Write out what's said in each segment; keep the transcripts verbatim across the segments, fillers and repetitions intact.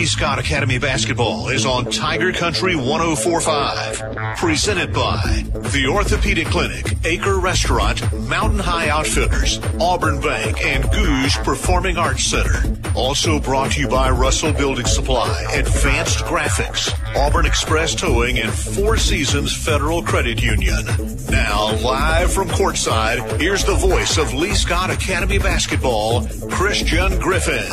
Lee Scott Academy basketball is on Tiger Country one oh four point five. Presented by the Orthopedic Clinic, Acre Restaurant, Mountain High Outfitters, Auburn Bank, and Gouge Performing Arts Center. Also brought to you by Russell Building Supply, Advanced Graphics, Auburn Express Towing, and Four Seasons Federal Credit Union. Now, live from courtside, here's the voice of Lee Scott Academy basketball, Christian Griffin.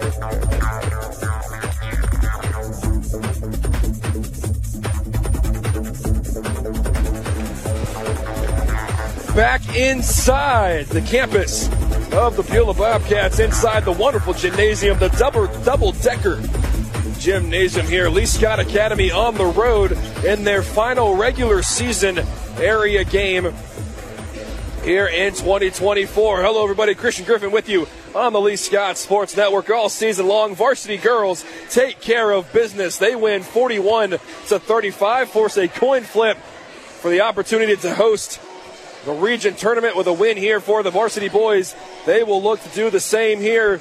Back inside the campus of the Beulah Bobcats, inside the wonderful gymnasium, the double, double-decker gymnasium here. Lee Scott Academy on the road in their final regular season area game here in twenty twenty-four. Hello, everybody. Christian Griffin with you on the Lee Scott Sports Network all season long. Varsity girls take care of business. They win forty-one to thirty-five, force a coin flip for the opportunity to host the region tournament with a win here for the varsity boys. They will look to do the same here.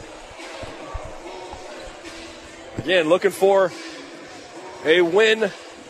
Again, looking for a win.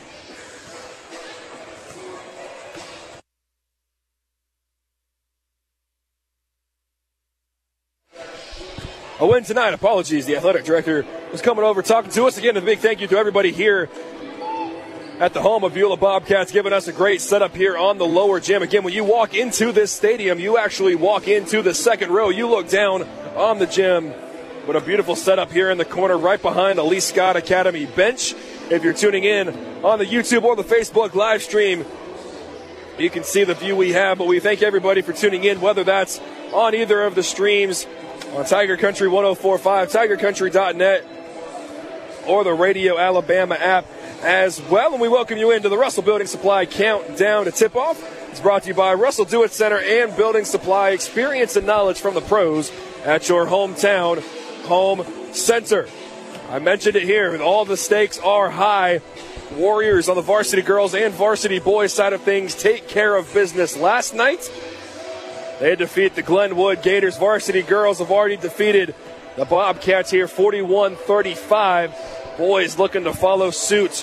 A win tonight. Apologies. The athletic director was coming over talking to us. Again, a big thank you to everybody here at the home of Beulah Bobcats, giving us a great setup here on the lower gym. Again, when you walk into this stadium, you actually walk into the second row. You look down on the gym. What a beautiful setup here in the corner right behind the Lee Scott Academy bench. If you're tuning in on the YouTube or the Facebook live stream, you can see the view we have. But we thank everybody for tuning in, whether that's on either of the streams, on Tiger Country one oh four point five, tiger country dot net, or the Radio Alabama app as well. And we welcome you into the Russell Building Supply Countdown to Tip-Off. It's brought to you by Russell Do-It Center and Building Supply. Experience and knowledge from the pros at your hometown home center. I mentioned it here. All the stakes are high. Warriors on the varsity girls and varsity boys side of things take care of business last night. They defeat the Glenwood Gators. Varsity girls have already defeated the Bobcats here forty-one thirty-five. Boys looking to follow suit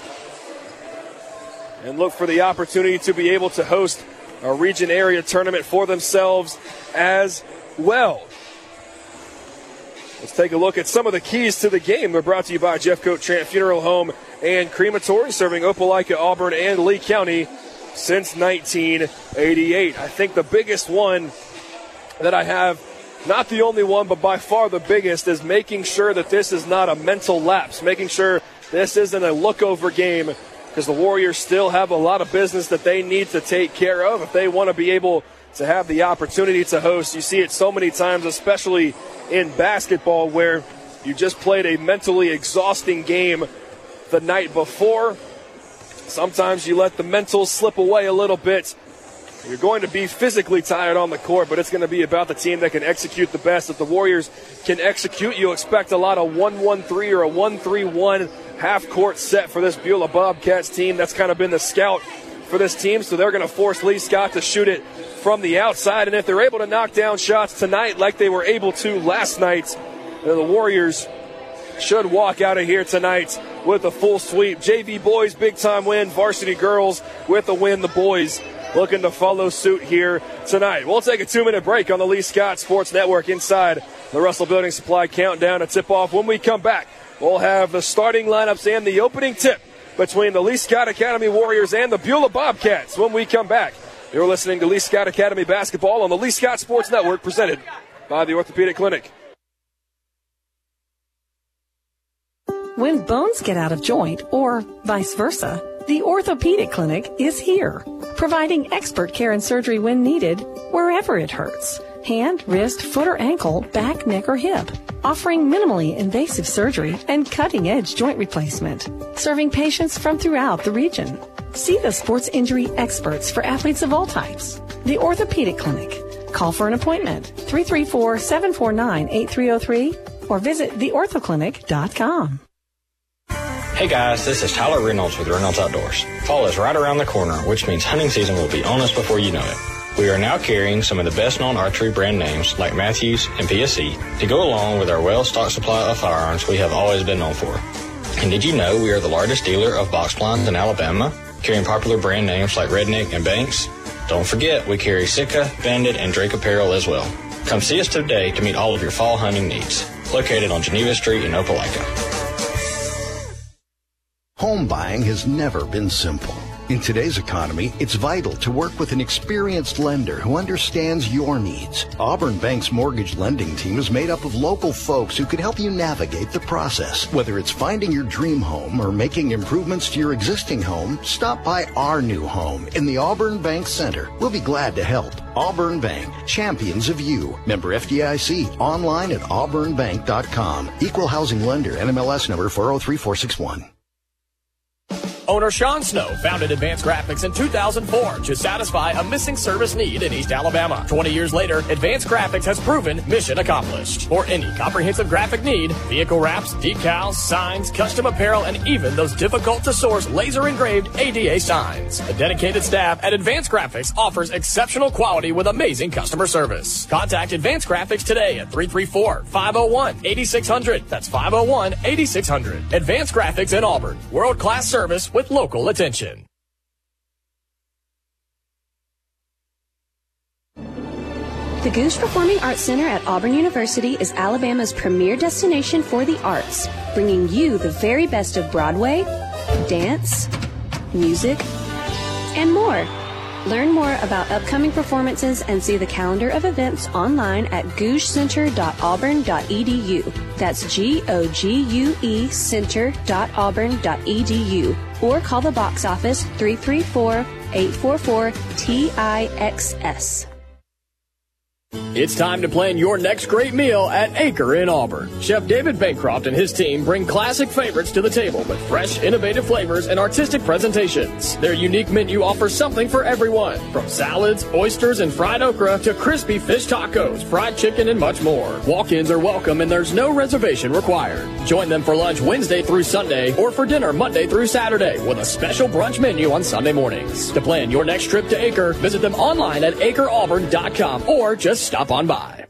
and look for the opportunity to be able to host a region area tournament for themselves as well. Let's take a look at some of the keys to the game. They're brought to you by Jeffcoat Trant Funeral Home and Crematory, serving Opelika, Auburn, and Lee County since nineteen eighty-eight. I think the biggest one that I have, not the only one, but by far the biggest, is making sure that this is not a mental lapse, making sure this isn't a look-over game, because the Warriors still have a lot of business that they need to take care of if they want to be able to have the opportunity to host. You see it so many times, especially in basketball, where you just played a mentally exhausting game the night before. Sometimes you let the mental slip away a little bit. You're going to be physically tired on the court, but it's going to be about the team that can execute the best. If the Warriors can execute, you'll expect a lot of one one three or a one three one half-court set for this Beulah Bobcats team. That's kind of been the scout for this team, so they're going to force Lee Scott to shoot it from the outside. And if they're able to knock down shots tonight like they were able to last night, the Warriors should walk out of here tonight with a full sweep. J V boys, big-time win. Varsity girls with a win. The boys looking to follow suit here tonight. We'll take a two-minute break on the Lee Scott Sports Network inside the Russell Building Supply Countdown to Tip-Off. When we come back, we'll have the starting lineups and the opening tip between the Lee Scott Academy Warriors and the Beulah Bobcats. When we come back, you're listening to Lee Scott Academy basketball on the Lee Scott Sports Network, presented by the Orthopedic Clinic. When bones get out of joint, or vice versa, the Orthopedic Clinic is here, providing expert care and surgery when needed, wherever it hurts. Hand, wrist, foot or ankle, back, neck or hip. Offering minimally invasive surgery and cutting-edge joint replacement. Serving patients from throughout the region. See the sports injury experts for athletes of all types. The Orthopedic Clinic. Call for an appointment, three three four, seven four nine, eight three zero three, or visit the ortho clinic dot com. Hey guys, this is Tyler Reynolds with Reynolds Outdoors. Fall is right around the corner, which means hunting season will be on us before you know it. We are now carrying some of the best-known archery brand names like Matthews and P S C to go along with our well-stocked supply of firearms we have always been known for. And did you know we are the largest dealer of box blinds in Alabama, carrying popular brand names like Redneck and Banks? Don't forget, we carry Sitka, Bandit, and Drake apparel as well. Come see us today to meet all of your fall hunting needs. Located on Geneva Street in Opelika. Home buying has never been simple. In today's economy, it's vital to work with an experienced lender who understands your needs. Auburn Bank's mortgage lending team is made up of local folks who can help you navigate the process. Whether it's finding your dream home or making improvements to your existing home, stop by our new home in the Auburn Bank Center. We'll be glad to help. Auburn Bank, champions of you. Member F D I C, online at auburn bank dot com. Equal housing lender, N M L S number four oh three four six one. Owner Sean Snow founded Advanced Graphics in two thousand four to satisfy a missing service need in East Alabama. twenty years later, Advanced Graphics has proven mission accomplished. For any comprehensive graphic need, vehicle wraps, decals, signs, custom apparel, and even those difficult-to-source laser-engraved A D A signs. The dedicated staff at Advanced Graphics offers exceptional quality with amazing customer service. Contact Advanced Graphics today at three three four, five oh one, eight six hundred. That's five oh one, eight six hundred. Advanced Graphics in Auburn. World-class service with local attention. The Goose Performing Arts Center at Auburn University is Alabama's premier destination for the arts, bringing you the very best of Broadway, dance, music, and more. Learn more about upcoming performances and see the calendar of events online at gouge center dot auburn dot e d u. That's G O G U E center dot auburn dot e d u. Or call the box office three three four, eight four four, T I X S. It's time to plan your next great meal at Acre in Auburn. Chef David Bancroft and his team bring classic favorites to the table with fresh, innovative flavors and artistic presentations. Their unique menu offers something for everyone, from salads, oysters, and fried okra to crispy fish tacos, fried chicken, and much more. Walk-ins are welcome and there's no reservation required. Join them for lunch Wednesday through Sunday or for dinner Monday through Saturday with a special brunch menu on Sunday mornings. To plan your next trip to Acre, visit them online at acre auburn dot com or just stop on by.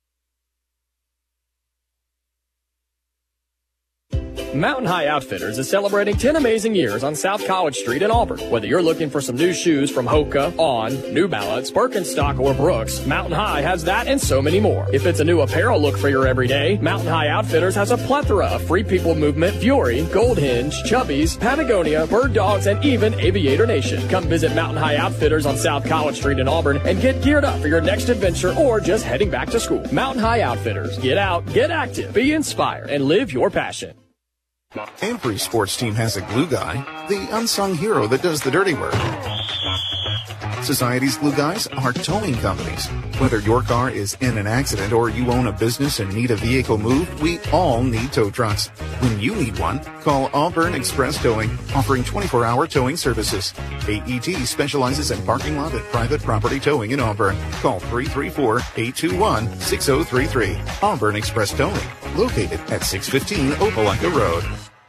Mountain High Outfitters is celebrating ten amazing years on South College Street in Auburn. Whether you're looking for some new shoes from Hoka, On, New Balance, Birkenstock, or Brooks, Mountain High has that and so many more. If it's a new apparel look for your everyday, Mountain High Outfitters has a plethora of Free People Movement, Vuori, Gold Hinge, Chubbies, Patagonia, Bird Dogs, and even Aviator Nation. Come visit Mountain High Outfitters on South College Street in Auburn and get geared up for your next adventure or just heading back to school. Mountain High Outfitters. Get out, get active, be inspired, and live your passion. Every sports team has a glue guy, the unsung hero that does the dirty work. Society's glue guys are towing companies. Whether your car is in an accident or you own a business and need a vehicle moved, we all need tow trucks. When you need one, call Auburn Express Towing, offering twenty-four hour towing services. A E T specializes in parking lot and private property towing in Auburn. Call three three four, eight two one, six oh three three. Auburn Express Towing, located at six fifteen Opelika Road.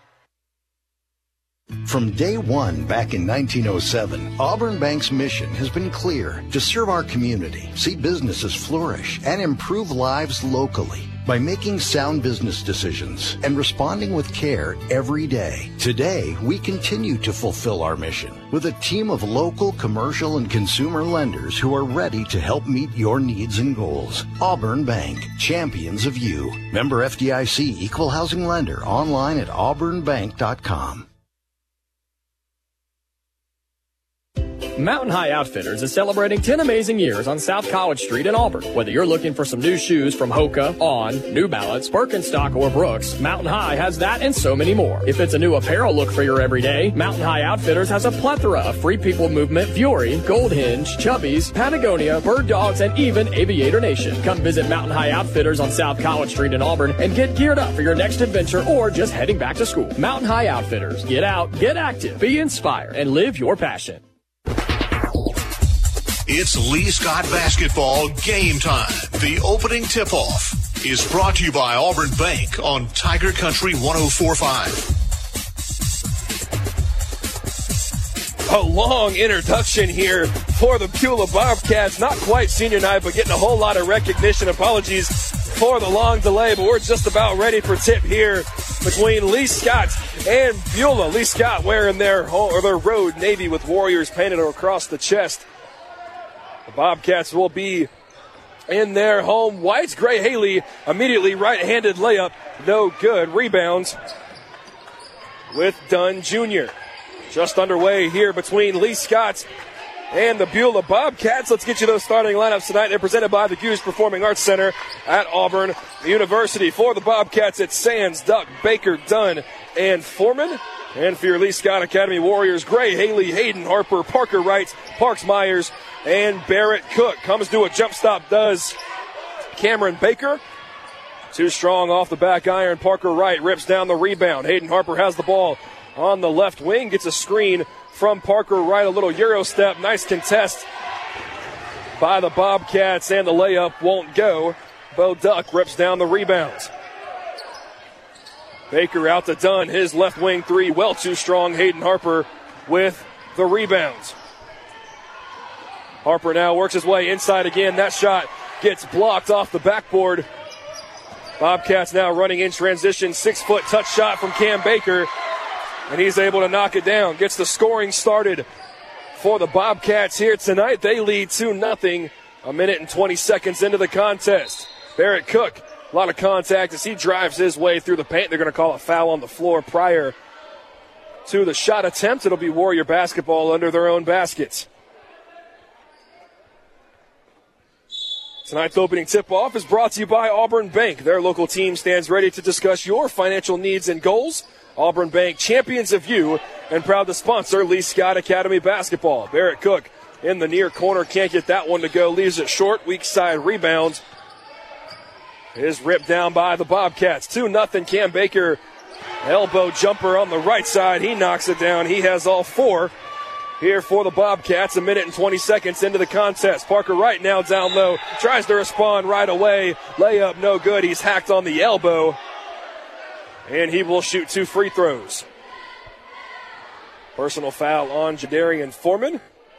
From day one back in nineteen oh seven, Auburn Bank's mission has been clear: to serve our community, see businesses flourish, and improve lives locally by making sound business decisions and responding with care every day. Today, we continue to fulfill our mission with a team of local, commercial, and consumer lenders who are ready to help meet your needs and goals. Auburn Bank, champions of you. Member F D I C, equal housing lender, online at auburn bank dot com. Mountain High Outfitters is celebrating ten amazing years on South College Street in Auburn. Whether you're looking for some new shoes from Hoka, On, New Balance, Birkenstock, or Brooks, Mountain High has that and so many more. If it's a new apparel look for your everyday, Mountain High Outfitters has a plethora of Free People Movement, Vuori, Gold Hinge, Chubbies, Patagonia, Bird Dogs, and even Aviator Nation. Come visit Mountain High Outfitters on South College Street in Auburn and get geared up for your next adventure or just heading back to school. Mountain High Outfitters. Get out, get active, be inspired, and live your passion. It's Lee Scott basketball game time. The opening tip-off is brought to you by Auburn Bank on Tiger Country one oh four point five. A long introduction here for the Pula Bobcats. Not quite senior night, but getting a whole lot of recognition. Apologies for the long delay, but we're just about ready for tip here between Lee Scott and Beulah. Lee Scott wearing their home, or their road navy with Warriors painted across the chest. The Bobcats will be in their home whites. Gray Haley immediately right-handed layup, no good. Rebounds with Dunn Junior Just underway here between Lee Scott and the Beulah Bobcats. Let's get you those starting lineups tonight. They're presented by the Goose Performing Arts Center at Auburn University. For the Bobcats, it's Sands, Duck, Baker, Dunn, and Foreman. And for your Lee Scott Academy Warriors, Gray, Haley, Hayden, Harper, Parker Wright, Parks Myers, and Barrett Cook. Comes to a jump stop, does Cameron Baker. Too strong off the back iron. Parker Wright rips down the rebound. Hayden Harper has the ball on the left wing, gets a screen from Parker Wright, a little Euro step. Nice contest by the Bobcats, and the layup won't go. Bo Duck rips down the rebounds. Baker out to Dunn, his left wing three, well too strong. Hayden Harper with the rebounds. Harper now works his way inside again. That shot gets blocked off the backboard. Bobcats now running in transition. Six-foot touch shot from Cam Baker. And he's able to knock it down. Gets the scoring started for the Bobcats here tonight. They lead two nothing a minute and twenty seconds into the contest. Barrett Cook, a lot of contact as he drives his way through the paint. They're going to call a foul on the floor prior to the shot attempt. It'll be Warrior basketball under their own baskets. Tonight's opening tip-off is brought to you by Auburn Bank. Their local team stands ready to discuss your financial needs and goals. Auburn Bank, champions of you, and proud to sponsor Lee Scott Academy basketball. Barrett Cook in the near corner, can't get that one to go, leaves it short. Weak side rebound is ripped down by the Bobcats. two nothing. Cam Baker, elbow jumper on the right side. He knocks it down. He has all four here for the Bobcats. A minute and twenty seconds into the contest. Parker Wright now down low, tries to respond right away. Layup no good. He's hacked on the elbow, and he will shoot two free throws. Personal foul on Jadarian Foreman.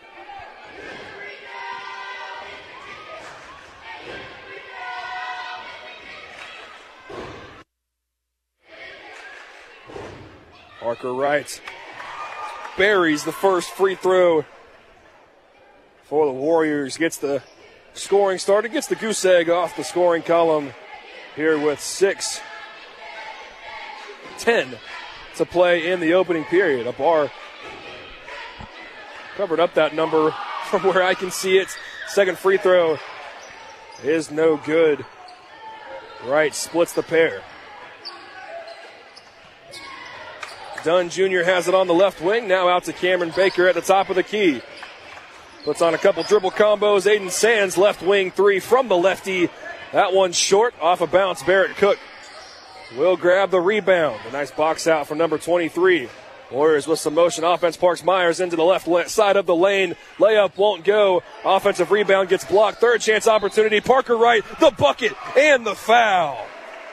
Parker Wright buries the first free throw for the Warriors. Gets the scoring started. Gets the goose egg off the scoring column here with six ten to play in the opening period. A bar covered up that number from where I can see it. Second free throw is no good. Wright splits the pair. Dunn Junior has it on the left wing. Now out to Cameron Baker at the top of the key. Puts on a couple dribble combos. Aiden Sands, left wing three from the lefty. That one's short. Off a bounce. Barrett Cook will grab the rebound. A nice box out from number twenty-three. Warriors with some motion offense. Parks Myers into the left side of the lane. Layup won't go. Offensive rebound gets blocked. Third chance opportunity. Parker Wright, the bucket, and the foul.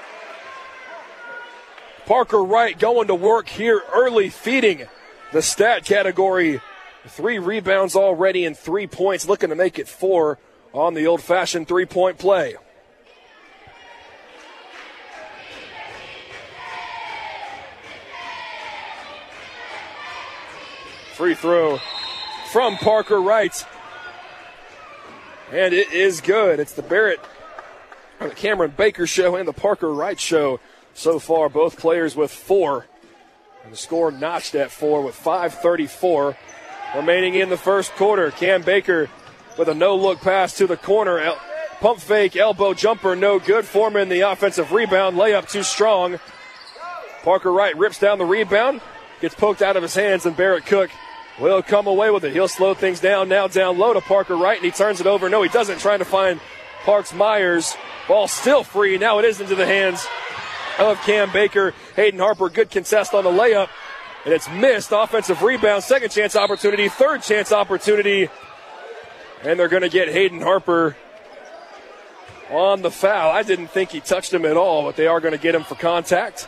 Parker Wright going to work here early, feeding the stat category. Three rebounds already and three points, looking to make it four on the old-fashioned three-point play. Free throw from Parker Wright. And it is good. It's the Barrett, or the Cameron Baker show and the Parker Wright show. So far, both players with four. And the score notched at four with five thirty-four remaining in the first quarter. Cam Baker with a no-look pass to the corner. El- pump fake, elbow jumper, no good. Foreman, the offensive rebound. Layup too strong. Parker Wright rips down the rebound. Gets poked out of his hands, and Barrett Cook will come away with it. He'll slow things down now down low to Parker Wright, and he turns it over. No, he doesn't. Trying to find Parks Myers. Ball still free. Now it is into the hands of Cam Baker. Hayden Harper, good contest on the layup, and it's missed. Offensive rebound, second chance opportunity, third chance opportunity, and they're going to get Hayden Harper on the foul. I didn't think he touched him at all, but they are going to get him for contact.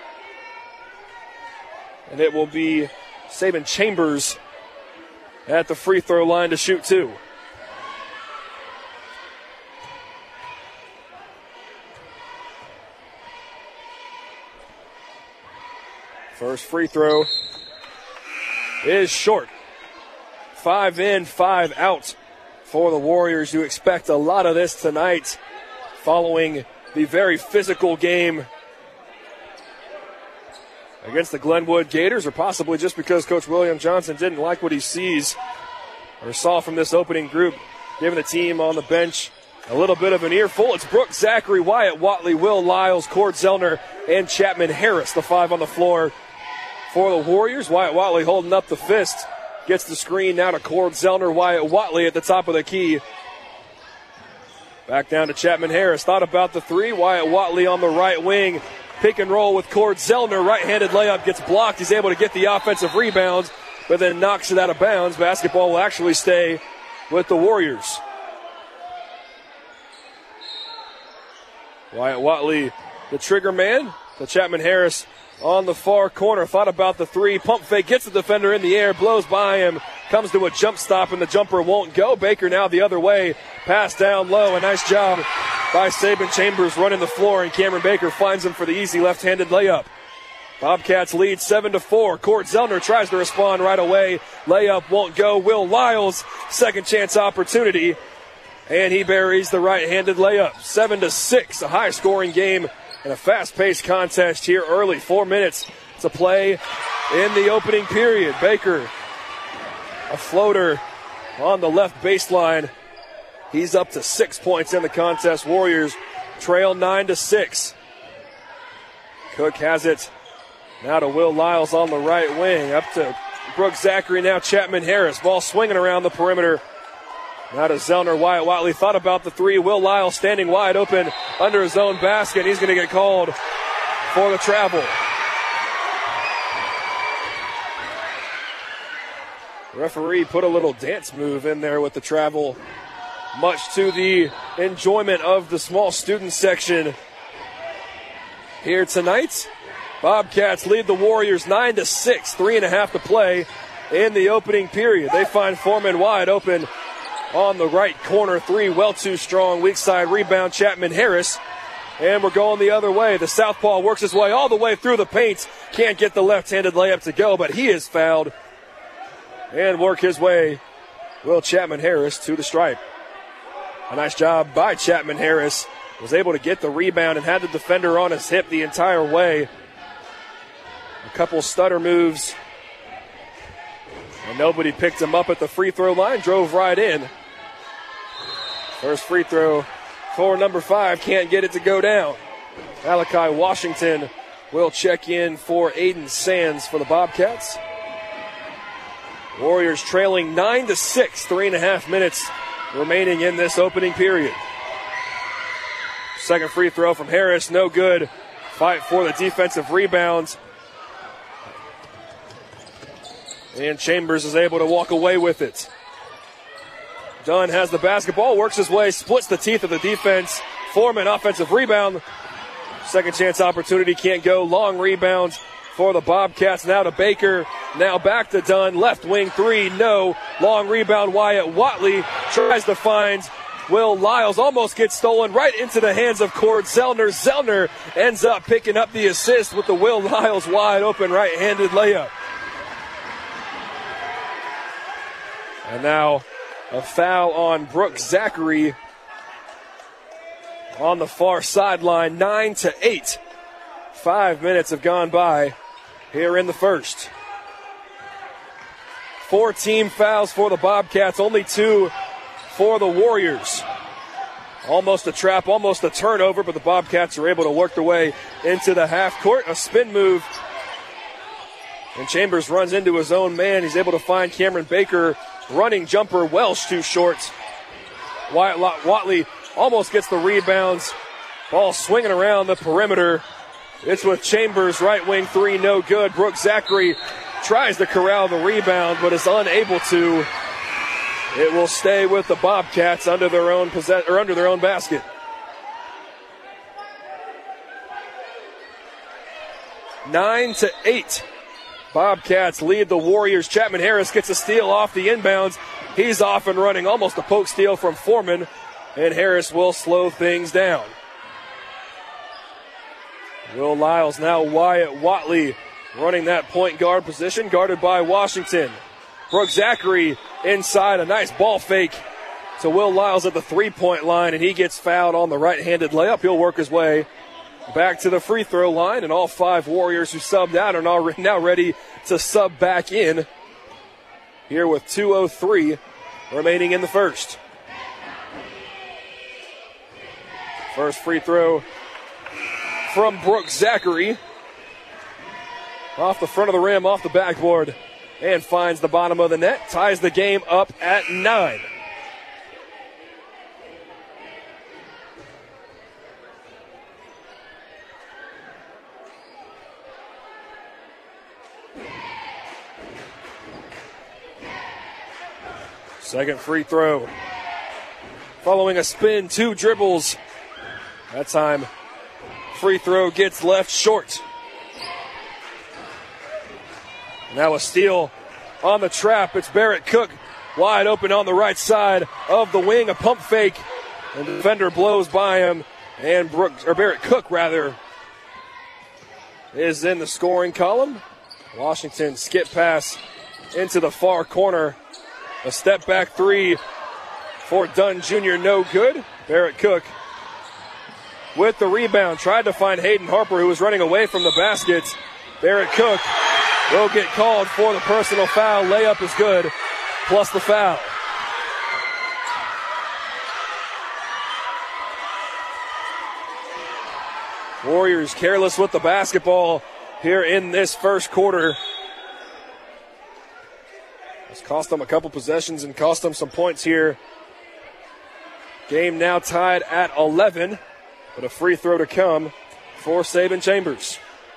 And it will be Saban Chambers at the free throw line to shoot two. First free throw is short. Five in, five out for the Warriors. You expect a lot of this tonight following the very physical game against the Glenwood Gators, or possibly just because Coach William Johnson didn't like what he sees or saw from this opening group, giving the team on the bench a little bit of an earful. It's Brooks Zachary, Wyatt Watley, Will Lyles, Cord Zellner, and Chapman Harris, the five on the floor for the Warriors. Wyatt Watley holding up the fist. Gets the screen now to Cord Zellner. Wyatt Watley at the top of the key. Back down to Chapman Harris. Thought about the three. Wyatt Watley on the right wing. Pick and roll with Cord Zellner. Right-handed layup gets blocked. He's able to get the offensive rebound, but then knocks it out of bounds. Basketball will actually stay with the Warriors. Wyatt Watley, the trigger man. To Chapman Harris on the far corner. Thought about the three. Pump fake. Gets the defender in the air. Blows by him. Comes to a jump stop, and the jumper won't go. Baker now the other way. Pass down low. A nice job by Saban Chambers running the floor, and Cameron Baker finds him for the easy left-handed layup. Bobcats lead seven to four. Cord Zellner tries to respond right away. Layup won't go. Will Lyles, second chance opportunity, and he buries the right-handed layup. seven to six, a high-scoring game and a fast-paced contest here early. Four minutes to play in the opening period. Baker, a floater on the left baseline. He's up to six points in the contest. Warriors trail nine to six. Cook has it now to Will Lyles on the right wing. Up to Brooks Zachary, now Chapman Harris. Ball swinging around the perimeter. Now to Zellner. Wyatt Watley thought about the three. Will Lyles standing wide open under his own basket. He's going to get called for the travel. Referee put a little dance move in there with the travel, much to the enjoyment of the small student section here tonight. Bobcats lead the Warriors nine to six, three and a half to play in the opening period. They find Foreman wide open on the right corner three, well too strong. Weak side rebound, Chapman Harris. And we're going the other way. The southpaw works his way all the way through the paint. Can't get the left-handed layup to go, but he is fouled. And work his way, Will Chapman Harris to the stripe. A nice job by Chapman Harris. Was able to get the rebound and had the defender on his hip the entire way. A couple stutter moves, and nobody picked him up at the free throw line. Drove right in. First free throw for number five. Can't get it to go down. Malachi Washington will check in for Aiden Sands for the Bobcats. Warriors trailing nine to six. Three and a half minutes remaining in this opening period. Second free throw from Harris, no good. Fight for the defensive rebounds. And Chambers is able to walk away with it. Dunn has the basketball, works his way, splits the teeth of the defense. Foreman, offensive rebound. Second chance opportunity, can't go. Long rebound for the Bobcats. Now to Baker, now back to Dunn. Left wing three, no. Long rebound, Wyatt Watley tries to find Will Lyles. Almost gets stolen right into the hands of Cord Zellner. Zellner ends up picking up the assist with the Will Lyles wide open right-handed layup. And now a foul on Brooks Zachary on the far sideline. Nine to eight. Five minutes have gone by here in the first. Four team fouls for the Bobcats, only two for the Warriors. Almost a trap, almost a turnover, but the Bobcats are able to work their way into the half court. A spin move, and Chambers runs into his own man. He's able to find Cameron Baker. Running jumper, Welsh too short. Wyatt Watley almost gets the rebounds. Ball swinging around the perimeter. It's with Chambers, right wing three, no good. Brooks Zachary tries to corral the rebound, but is unable to. It will stay with the Bobcats under their own possess- or under their own basket. Nine to eight. Bobcats lead the Warriors. Chapman Harris gets a steal off the inbounds. He's off and running, almost a poke steal from Foreman, and Harris will slow things down. Will Lyles, now Wyatt Watley running that point guard position, guarded by Washington. Brooke Zachary inside, a nice ball fake to Will Lyles at the three-point line, and he gets fouled on the right-handed layup. He'll work his way back to the free throw line, and all five Warriors who subbed out are now ready to sub back in here with two oh three remaining in the first. First free throw from Brooke Zachary. Off the front of the rim, off the backboard, and finds the bottom of the net. Ties the game up at nine. Second free throw. Following a spin, two dribbles. That time, free throw gets left short. Now a steal on the trap. It's Barrett Cook wide open on the right side of the wing. A pump fake. And the defender blows by him. And Brooks, or Barrett Cook, rather, is in the scoring column. Washington skip pass into the far corner. A step back three for Dunn Junior No good. Barrett Cook with the rebound. Tried to find Hayden Harper, who was running away from the basket. Barrett Cook will get called for the personal foul. Layup is good, plus the foul. Warriors careless with the basketball here in this first quarter. It's cost them a couple possessions and cost them some points here. Game now tied at eleven, but a free throw to come for Saban Chambers.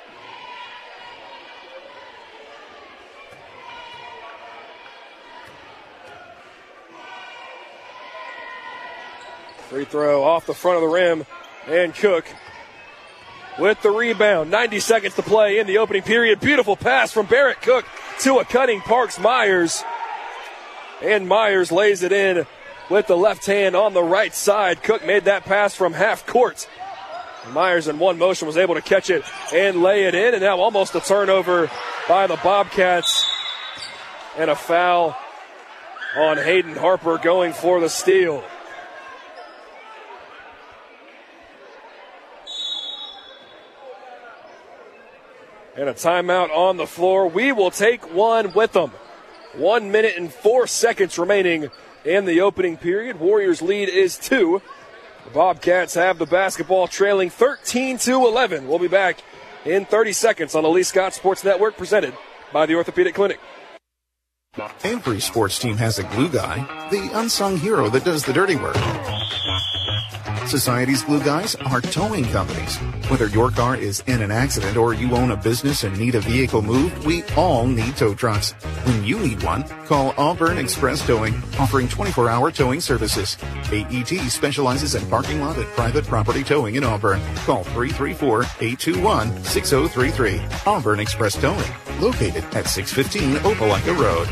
Free throw off the front of the rim, and Cook with the rebound. ninety seconds to play in the opening period. Beautiful pass from Barrett Cook to a cutting Parks Myers. And Myers lays it in with the left hand on the right side. Cook made that pass from half court. Myers in one motion was able to catch it and lay it in. And now almost a turnover by the Bobcats. And a foul on Hayden Harper going for the steal. And a timeout on the floor. We will take one with them. One minute and four seconds remaining in the opening period. Warriors lead is two. The Bobcats have the basketball trailing thirteen to eleven. We'll be back in thirty seconds on the Lee Scott Sports Network, presented by the Orthopedic Clinic. Every sports team has a glue guy, the unsung hero that does the dirty work. Society's glue guys are towing companies. Whether your car is in an accident or you own a business and need a vehicle moved, we all need tow trucks. When you need one, call Auburn Express Towing, offering twenty-four hour towing services. A E T specializes in parking lot and private property towing in Auburn. Call three three four, eight two one, six oh three three. Auburn Express Towing, located at six fifteen Opelika Road.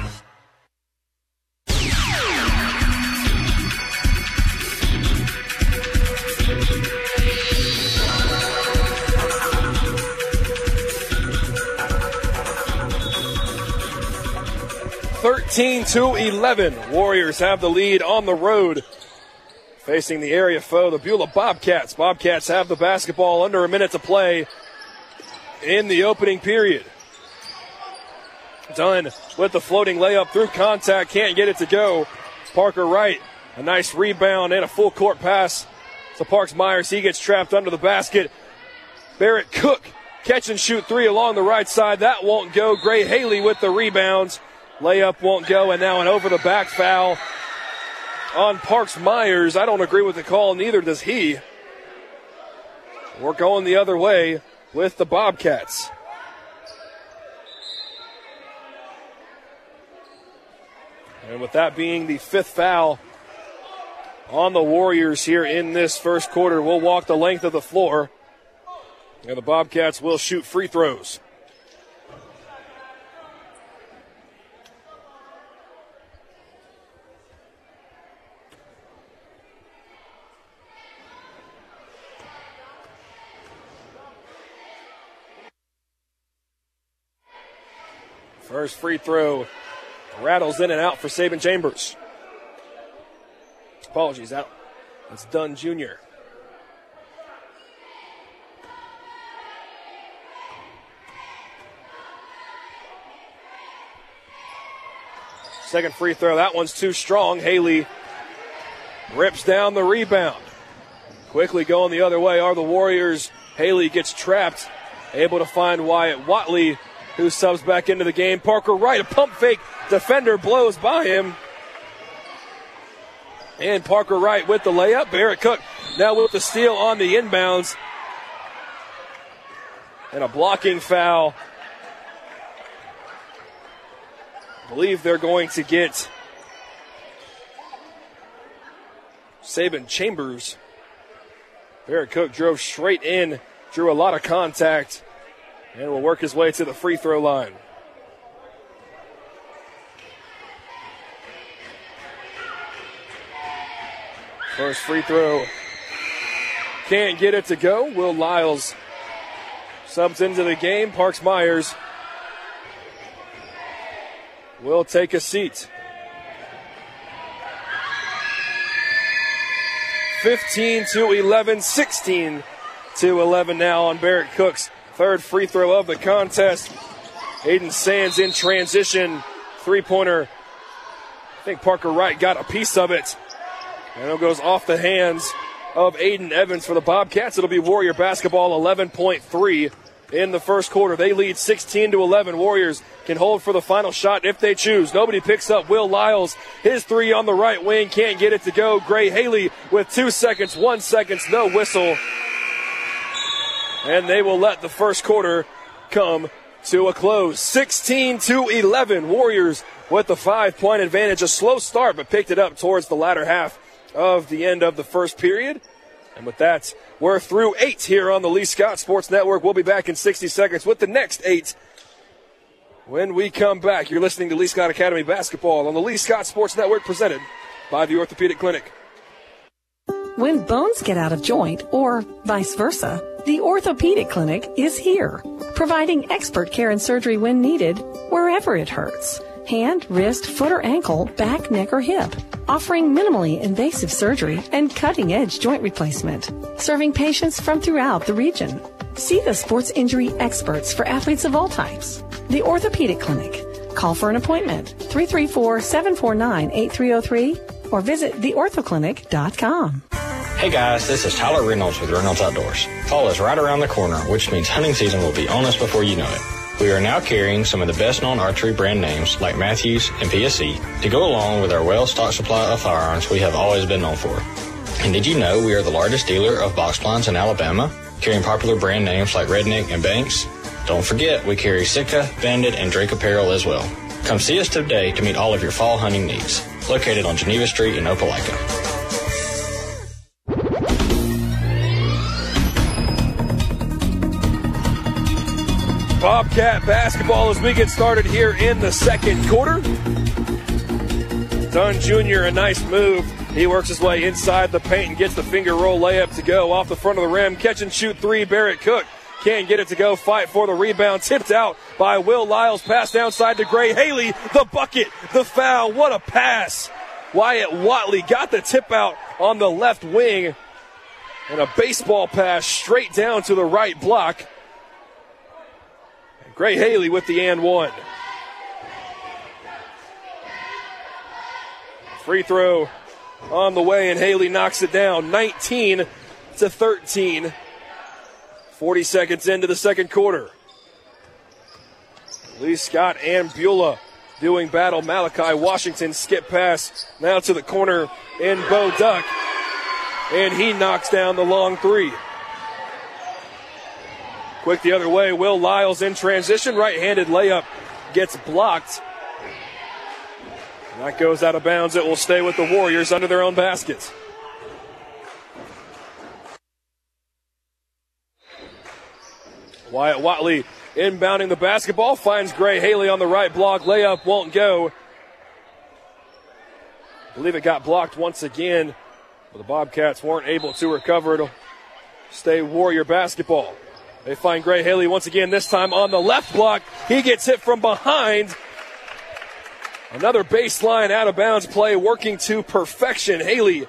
thirteen to eleven. Warriors have the lead on the road. Facing the area foe, the Beulah Bobcats. Bobcats have the basketball under a minute to play in the opening period. Dunn with the floating layup through contact. Can't get it to go. Parker Wright, a nice rebound and a full court pass to Parks Myers. He gets trapped under the basket. Barrett Cook, catch and shoot three along the right side. That won't go. Gray Haley with the rebounds. Layup won't go, and now an over-the-back foul on Parks Myers. I don't agree with the call, neither does he. We're going the other way with the Bobcats. And with that being the fifth foul on the Warriors here in this first quarter, we'll walk the length of the floor, and the Bobcats will shoot free throws. First free throw rattles in and out for Saban Chambers. Apologies, out. That's Dunn Junior Second free throw, that one's too strong. Haley rips down the rebound. Quickly going the other way are the Warriors. Haley gets trapped, able to find Wyatt Watley, who subs back into the game. Parker Wright, a pump fake defender, blows by him. And Parker Wright with the layup. Barrett Cook now with the steal on the inbounds. And a blocking foul. I believe they're going to get Saban Chambers. Barrett Cook drove straight in, drew a lot of contact, and will work his way to the free throw line. First free throw. Can't get it to go. Will Lyles subs into the game. Parks Myers will take a seat. fifteen to eleven, sixteen to eleven now on Barrett Cook's third free throw of the contest. Aiden Sands in transition. Three-pointer. I think Parker Wright got a piece of it. And it goes off the hands of Aiden Evans for the Bobcats. It'll be Warrior basketball, eleven point three in the first quarter. They lead sixteen to eleven. Warriors can hold for the final shot if they choose. Nobody picks up Will Lyles. His three on the right wing, can't get it to go. Gray Haley with two seconds, one seconds, no whistle. And they will let the first quarter come to a close. sixteen to eleven. Warriors with the five-point advantage. A slow start, but picked it up towards the latter half of the end of the first period. And with that, we're through eight here on the Lee Scott Sports Network. We'll be back in sixty seconds with the next eight. When we come back, you're listening to Lee Scott Academy Basketball on the Lee Scott Sports Network, presented by the Orthopedic Clinic. When bones get out of joint, or vice versa, the Orthopedic Clinic is here, providing expert care and surgery when needed, wherever it hurts. Hand, wrist, foot or ankle, back, neck or hip. Offering minimally invasive surgery and cutting-edge joint replacement. Serving patients from throughout the region. See the sports injury experts for athletes of all types. The Orthopedic Clinic. Call for an appointment, three three four, seven four nine, eight three zero three, or visit the ortho clinic dot com. Hey guys, this is Tyler Reynolds with Reynolds Outdoors. Fall is right around the corner, which means hunting season will be on us before you know it. We are now carrying some of the best-known archery brand names like Matthews and P S C to go along with our well-stocked supply of firearms we have always been known for. And did you know we are the largest dealer of box blinds in Alabama, carrying popular brand names like Redneck and Banks? Don't forget, we carry Sitka, Bandit, and Drake apparel as well. Come see us today to meet all of your fall hunting needs. Located on Geneva Street in Opelika. Bobcat basketball as we get started here in the second quarter. Dunn Junior, a nice move. He works his way inside the paint and gets the finger roll layup to go off the front of the rim. Catch and shoot three, Barrett Cook. Can't get it to go. Fight for the rebound. Tipped out by Will Lyles. Pass downside to Gray Haley. The bucket. The foul. What a pass. Wyatt Watley got the tip out on the left wing. And a baseball pass straight down to the right block. And Gray Haley with the and one. Free throw on the way, and Haley knocks it down. nineteen to thirteen. forty seconds into the second quarter. Lee Scott and Beulah doing battle. Malachi Washington skip pass now to the corner in Bo Duck. And he knocks down the long three. Quick the other way. Will Lyles in transition. Right-handed layup gets blocked. And that goes out of bounds. It will stay with the Warriors under their own basket. Wyatt Watley inbounding the basketball, finds Gray Haley on the right block. Layup won't go. I believe it got blocked once again, but the Bobcats weren't able to recover. It'll stay Warrior basketball. They find Gray Haley once again, this time on the left block. He gets hit from behind. Another baseline out of bounds play working to perfection. Haley,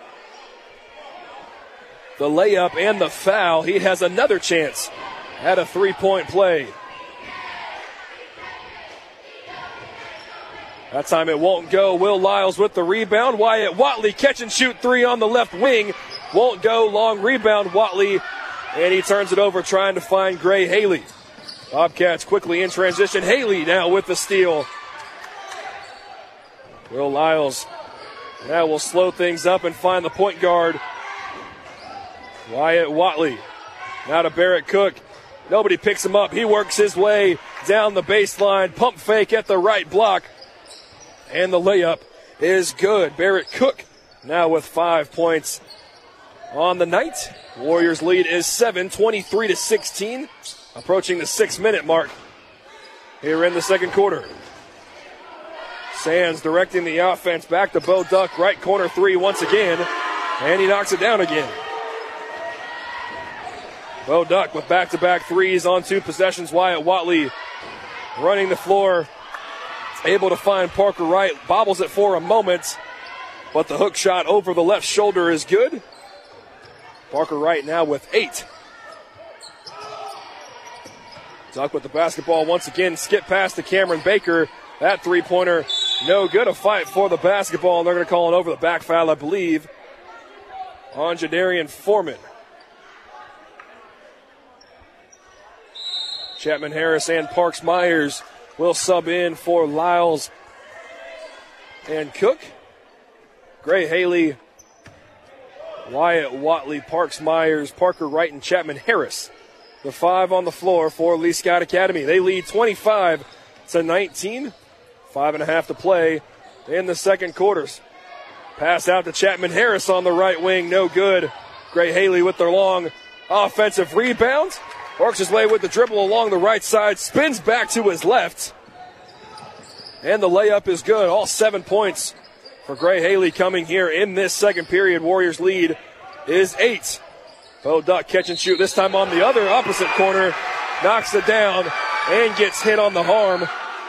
the layup and the foul. He has another chance at a three-point play. That time it won't go. Will Lyles with the rebound. Wyatt Watley catch and shoot three on the left wing. Won't go. Long rebound, Watley. And he turns it over trying to find Gray Haley. Bobcats quickly in transition. Haley now with the steal. Will Lyles now will slow things up and find the point guard, Wyatt Watley. Now to Barrett Cook. Nobody picks him up. He works his way down the baseline. Pump fake at the right block. And the layup is good. Barrett Cook now with five points on the night. Warriors lead is seven, twenty-three to sixteen. Approaching the six-minute mark here in the second quarter. Sands directing the offense back to Bo Duck. Right corner three once again. And he knocks it down again. Bo Duck with back-to-back threes on two possessions. Wyatt Watley running the floor. Able to find Parker Wright. Bobbles it for a moment. But the hook shot over the left shoulder is good. Parker Wright now with eight. Duck with the basketball once again. Skip past to Cameron Baker. That three-pointer no good. A fight for the basketball. And they're going to call it over the back foul, I believe, on Jadarian Foreman. Chapman Harris and Parks Myers will sub in for Lyles and Cook. Gray Haley, Wyatt Watley, Parks Myers, Parker Wright, and Chapman Harris. The five on the floor for Lee Scott Academy. They lead twenty-five to nineteen. Five and a half to play in the second quarters. Pass out to Chapman Harris on the right wing. No good. Gray Haley with their long offensive rebound. Works his way with the dribble along the right side. Spins back to his left. And the layup is good. All seven points for Gray Haley coming here in this second period. Warriors lead is eight. Bo Duck catch and shoot. This time on the other opposite corner. Knocks it down and gets hit on the arm.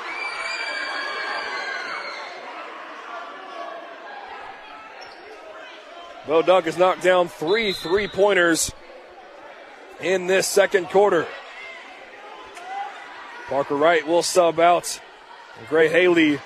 Bo Duck has knocked down three three-pointers in this second quarter. Parker Wright will sub out. Gray Haley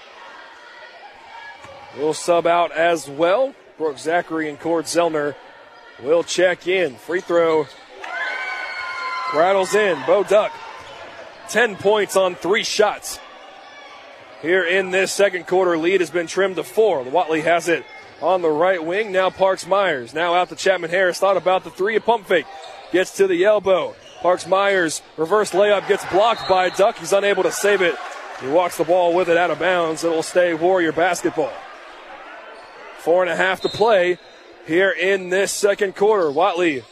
will sub out as well. Brooke Zachary and Cord Zellner will check in. Free throw rattles in. Bo Duck, ten points on three shots. Here in this second quarter, lead has been trimmed to four. Watley has it on the right wing. Now Parks Myers. Now out to Chapman Harris. Thought about the three. A pump fake. Gets to the elbow. Parks Myers, reverse layup, gets blocked by Duck. He's unable to save it. He walks the ball with it out of bounds. It'll stay Warrior basketball. Four and a half to play here in this second quarter. Watley,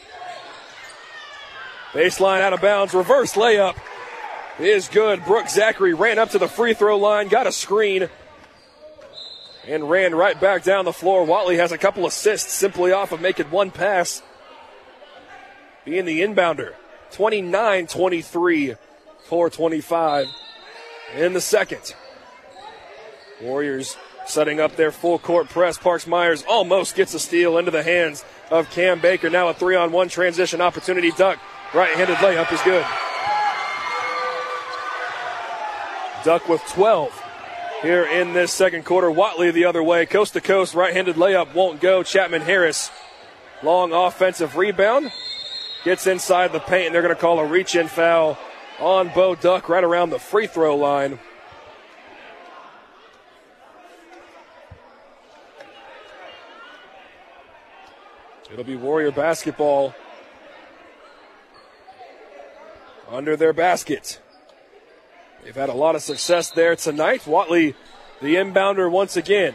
baseline out of bounds. Reverse layup is good. Brooke Zachary ran up to the free throw line, got a screen, and ran right back down the floor. Watley has a couple assists simply off of making one pass, being the inbounder. twenty-nine twenty-three, four twenty-five in the second. Warriors setting up their full court press. Parks Myers almost gets a steal into the hands of Cam Baker. Now a three-on-one transition opportunity. Duck, right-handed layup is good. Duck with twelve here in this second quarter. Watley the other way, coast to coast, right-handed layup won't go. Chapman Harris, long offensive rebound. Gets inside the paint, and they're going to call a reach-in foul on Bo Duck right around the free throw line. It'll be Warrior basketball under their basket. They've had a lot of success there tonight. Watley, the inbounder once again.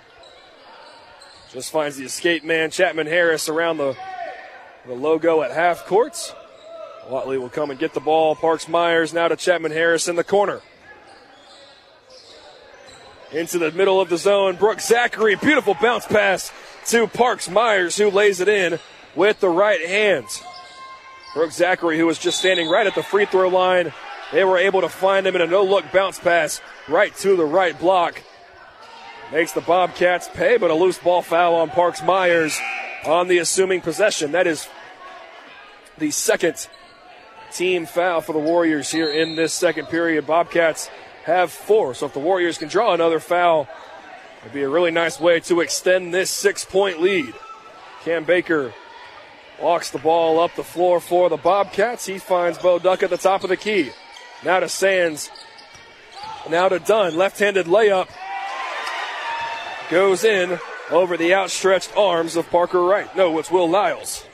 Just finds the escape man, Chapman Harris, around the The logo at half courts. Watley will come and get the ball. Parks Myers now to Chapman Harris in the corner. Into the middle of the zone. Brooke Zachary, beautiful bounce pass to Parks Myers, who lays it in with the right hand. Brooke Zachary, who was just standing right at the free throw line. They were able to find him in a no-look bounce pass right to the right block. Makes the Bobcats pay, but a loose ball foul on Parks Myers on the assuming possession. That is the second team foul for the Warriors here in this second period. Bobcats have four, so if the Warriors can draw another foul, it'd be a really nice way to extend this six-point lead. Cam Baker walks the ball up the floor for the Bobcats. He finds Bo Duck at the top of the key. Now to Sands. Now to Dunn. Left-handed layup. Goes in over the outstretched arms of Parker Wright. No, it's Will Lyles.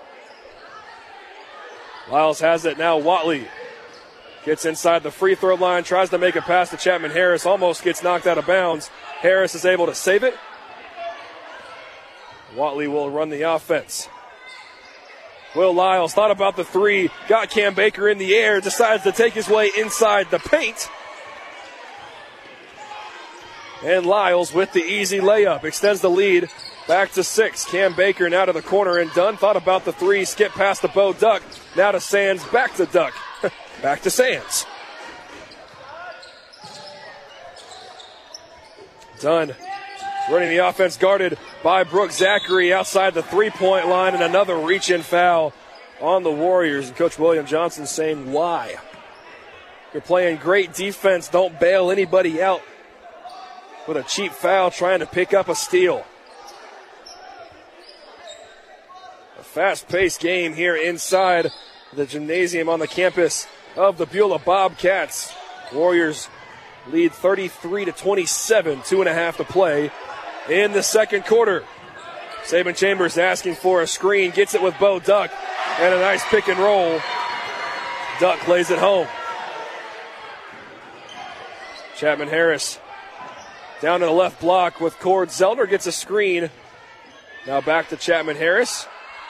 Lyles has it now. Watley gets inside the free throw line, tries to make a pass to Chapman Harris, almost gets knocked out of bounds. Harris is able to save it. Watley will run the offense. Will Lyles thought about the three, got Cam Baker in the air, decides to take his way inside the paint. And Lyles with the easy layup, extends the lead back to six. Cam Baker now to the corner and Dunn thought about the three, skip past the Bo Duck, now to Sands, back to Duck, back to Sands. Dunn running the offense, guarded by Brooke Zachary outside the three-point line, and another reach-in foul on the Warriors. And Coach William Johnson saying, why? You're playing great defense. Don't bail anybody out with a cheap foul trying to pick up a steal. A fast-paced game here inside the gymnasium on the campus of the Beulah Bobcats. Warriors lead thirty-three to twenty-seven, two and a half to play in the second quarter. Saban Chambers asking for a screen, gets it with Bo Duck, and a nice pick and roll. Duck plays it home. Chapman Harris down to the left block with Cord Zellner, gets a screen. Now back to Chapman Harris.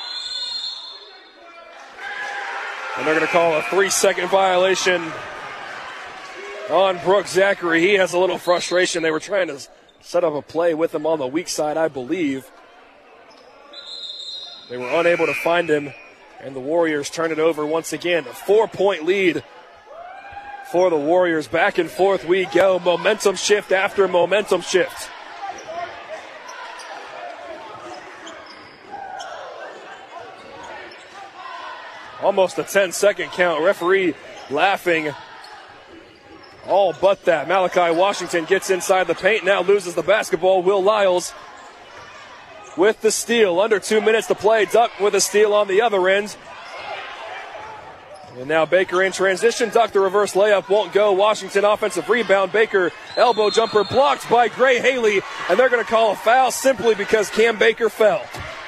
And they're going to call a three-second violation on Brooke Zachary. He has a little frustration. They were trying to set up a play with him on the weak side, I believe. They were unable to find him, and the Warriors turn it over once again. A four-point lead for the Warriors. Back and forth we go. Momentum shift after momentum shift. Almost a ten-second count. Referee laughing. All but that. Malachi Washington gets inside the paint, now loses the basketball. Will Lyles with the steal. Under two minutes to play. Duck with a steal on the other end. And now Baker in transition. Duck the reverse layup won't go. Washington offensive rebound. Baker elbow jumper blocked by Gray Haley. And they're going to call a foul simply because Cam Baker fell.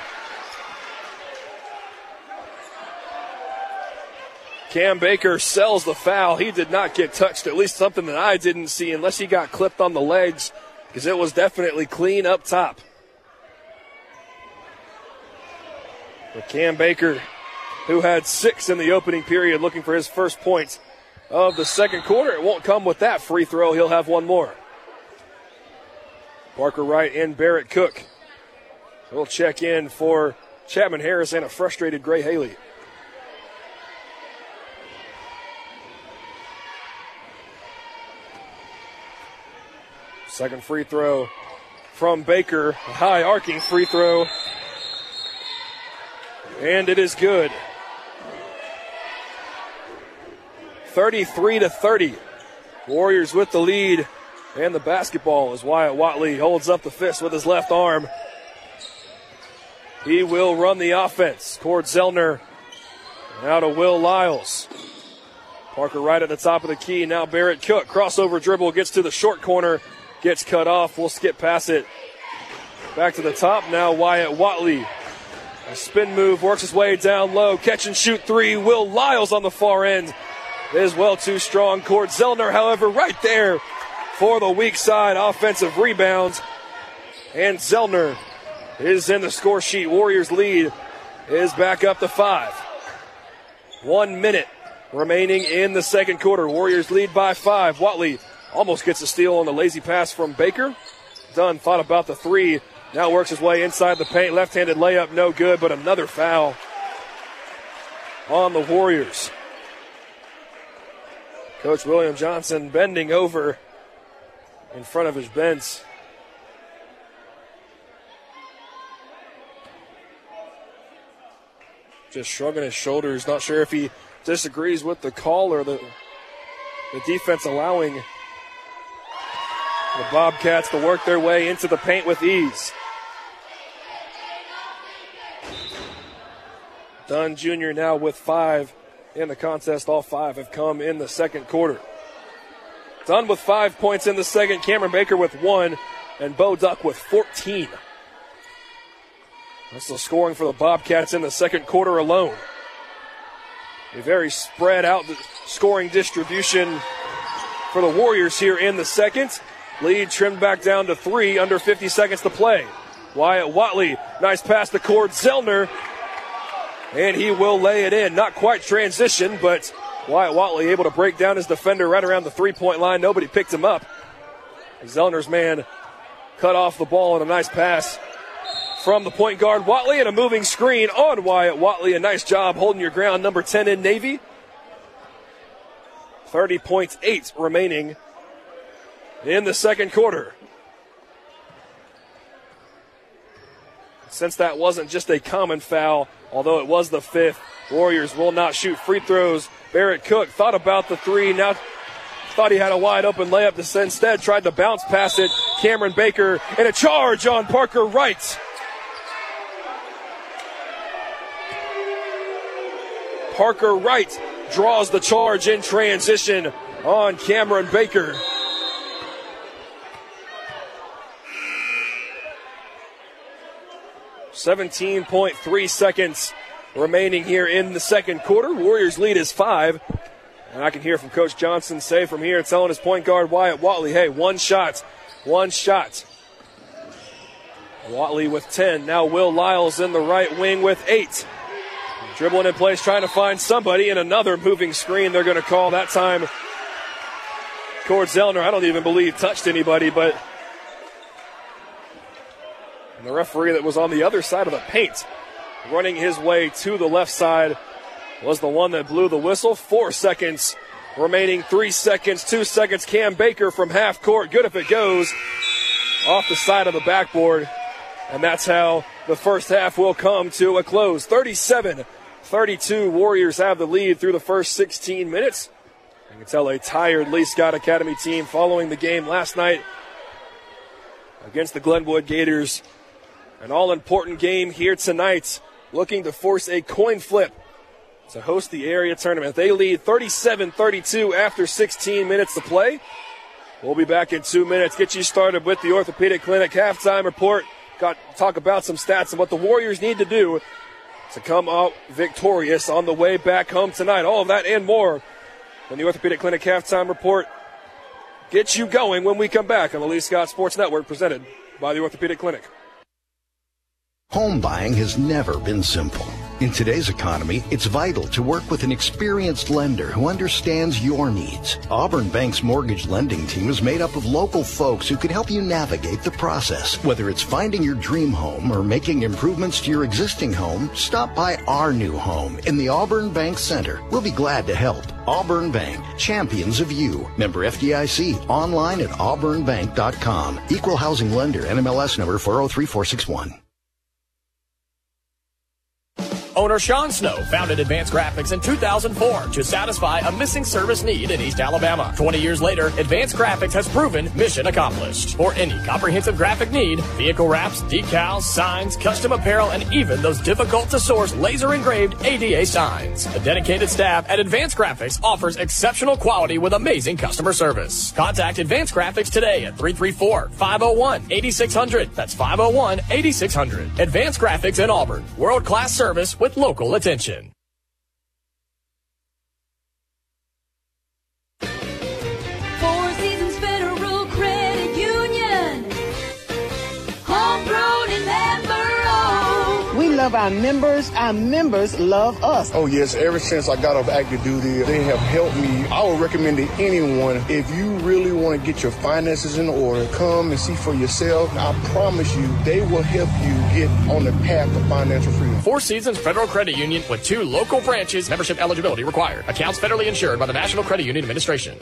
Cam Baker sells the foul. He did not get touched, at least something that I didn't see, unless he got clipped on the legs, because it was definitely clean up top. But Cam Baker, who had six in the opening period, looking for his first points of the second quarter. It won't come with that free throw. He'll have one more. Parker Wright and Barrett Cook. We'll check in for Chapman Harris and a frustrated Gray Haley. Second free throw from Baker. A high arcing free throw. And it is good. thirty-three to thirty. Warriors with the lead. And the basketball as Wyatt Watley holds up the fist with his left arm. He will run the offense. Cord Zellner now to Will Lyles. Parker right at the top of the key. Now Barrett Cook. Crossover dribble gets to the short corner. Gets cut off. We'll skip past it. Back to the top. Now Wyatt Watley. A spin move. Works his way down low. Catch and shoot three. Will Lyles on the far end. Is well too strong. Cord Zellner, however, right there for the weak side offensive rebound. And Zellner is in the score sheet. Warriors lead is back up to five. One minute remaining in the second quarter. Warriors lead by five. Watley almost gets a steal on the lazy pass from Baker. Dunn thought about the three. Now works his way inside the paint. Left-handed layup, no good, but another foul. on the Warriors. Coach William Johnson bending over in front of his bench. Just shrugging his shoulders, not sure if he disagrees with the call or the, the defense allowing the Bobcats to work their way into the paint with ease. Dunn Junior now with five in the contest. All five have come in the second quarter. Dunn with five points in the second, Cameron Baker with one, and Bo Duck with fourteen. That's the scoring for the Bobcats in the second quarter alone. A very spread out scoring distribution for the Warriors here in the second. Lead trimmed back down to three, under fifty seconds to play. Wyatt Watley, nice pass to Cord Zellner, and he will lay it in. Not quite transition, but Wyatt Watley able to break down his defender right around the three-point line. Nobody picked him up. Zellner's man cut off the ball and a nice pass from the point guard Watley, and a moving screen on Wyatt Watley. A nice job holding your ground, number ten in Navy. thirty point eight remaining in the second quarter. Since that wasn't just a common foul, although it was the fifth, Warriors will not shoot free throws. Barrett Cook thought about the three, now thought he had a wide open layup, to instead tried to bounce past it. Cameron Baker, and a charge on Parker Wright. Parker Wright draws the charge in transition on Cameron Baker. seventeen point three seconds remaining here in the second quarter. Warriors lead is five. And I can hear from Coach Johnson say from here, telling his point guard Wyatt Watley, hey, one shot, one shot. Watley with ten. Now Will Lyles in the right wing with eight. Dribbling in place, trying to find somebody, and another moving screen they're going to call. That time, Cord Zellner, I don't even believe, touched anybody, but the referee that was on the other side of the paint, running his way to the left side, was the one that blew the whistle. Four seconds remaining, three seconds, two seconds. Cam Baker from half court, good if it goes, off the side of the backboard. And that's how the first half will come to a close. thirty-seven thirty-two, Warriors have the lead through the first sixteen minutes. You can tell a tired Lee Scott Academy team following the game last night against the Glenwood Gators. An all-important game here tonight, looking to force a coin flip to host the area tournament. They lead thirty-seven thirty-two after sixteen minutes to play. We'll be back in two minutes. Get you started with the Orthopedic Clinic halftime report. Got to talk about some stats and what the Warriors need to do to come out victorious on the way back home tonight. All of that and more when the Orthopedic Clinic halftime report gets you going when we come back on the Lee Scott Sports Network, presented by the Orthopedic Clinic. Home buying has never been simple. In today's economy, it's vital to work with an experienced lender who understands your needs. Auburn Bank's mortgage lending team is made up of local folks who can help you navigate the process. Whether it's finding your dream home or making improvements to your existing home, stop by our new home in the Auburn Bank Center. We'll be glad to help. Auburn Bank, champions of you. Member F D I C, online at auburn bank dot com. Equal housing lender, N M L S number four oh three four six one. Owner Sean Snow founded Advanced Graphics in two thousand four to satisfy a missing service need in East Alabama. twenty years later, Advanced Graphics has proven mission accomplished. For any comprehensive graphic need, vehicle wraps, decals, signs, custom apparel, and even those difficult-to-source laser-engraved A D A signs. The dedicated staff at Advanced Graphics offers exceptional quality with amazing customer service. Contact Advanced Graphics today at three three four, five oh one, eight six hundred. That's five oh one, eight six hundred. Advanced Graphics in Auburn. World-class service with local attention. Four Seasons Federal Credit Union. Homegrown and member-owned. We love love our members. Our members love us. Oh, yes. Ever since I got off active duty, they have helped me. I would recommend to anyone, if you really want to get your finances in order, come and see for yourself. I promise you, they will help you get on the path to financial freedom. Four Seasons Federal Credit Union with two local branches. Membership eligibility required. Accounts federally insured by the National Credit Union Administration.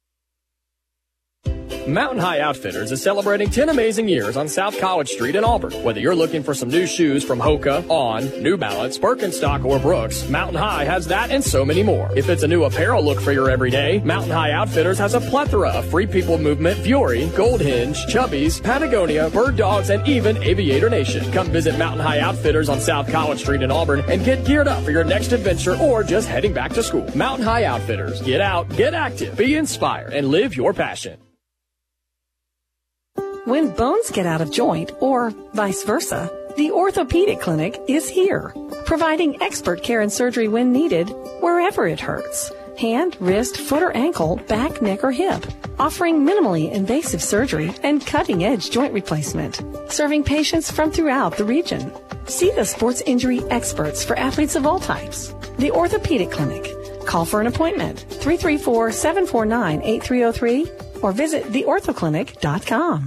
Mountain High Outfitters is celebrating ten amazing years on South College Street in Auburn. Whether you're looking for some new shoes from Hoka, On, New Balance, Birkenstock, or Brooks, Mountain High has that and so many more. If it's a new apparel look for your everyday, Mountain High Outfitters has a plethora of Free People Movement, Fury, Gold Hinge, Chubbies, Patagonia, Bird Dogs, and even Aviator Nation. Come visit Mountain High Outfitters on South College Street in Auburn and get geared up for your next adventure or just heading back to school. Mountain High Outfitters. Get out, get active, be inspired, and live your passion. When bones get out of joint, or vice versa, the Orthopedic Clinic is here, providing expert care and surgery when needed, wherever it hurts. Hand, wrist, foot or ankle, back, neck or hip. Offering minimally invasive surgery and cutting-edge joint replacement. Serving patients from throughout the region. See the sports injury experts for athletes of all types. The Orthopedic Clinic. Call for an appointment, three three four, seven four nine, eight three zero three, or visit the ortho clinic dot com.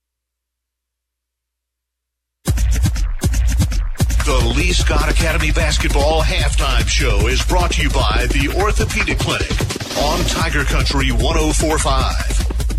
The Lee Scott Academy Basketball Halftime Show is brought to you by the Orthopedic Clinic on Tiger Country one oh four point five.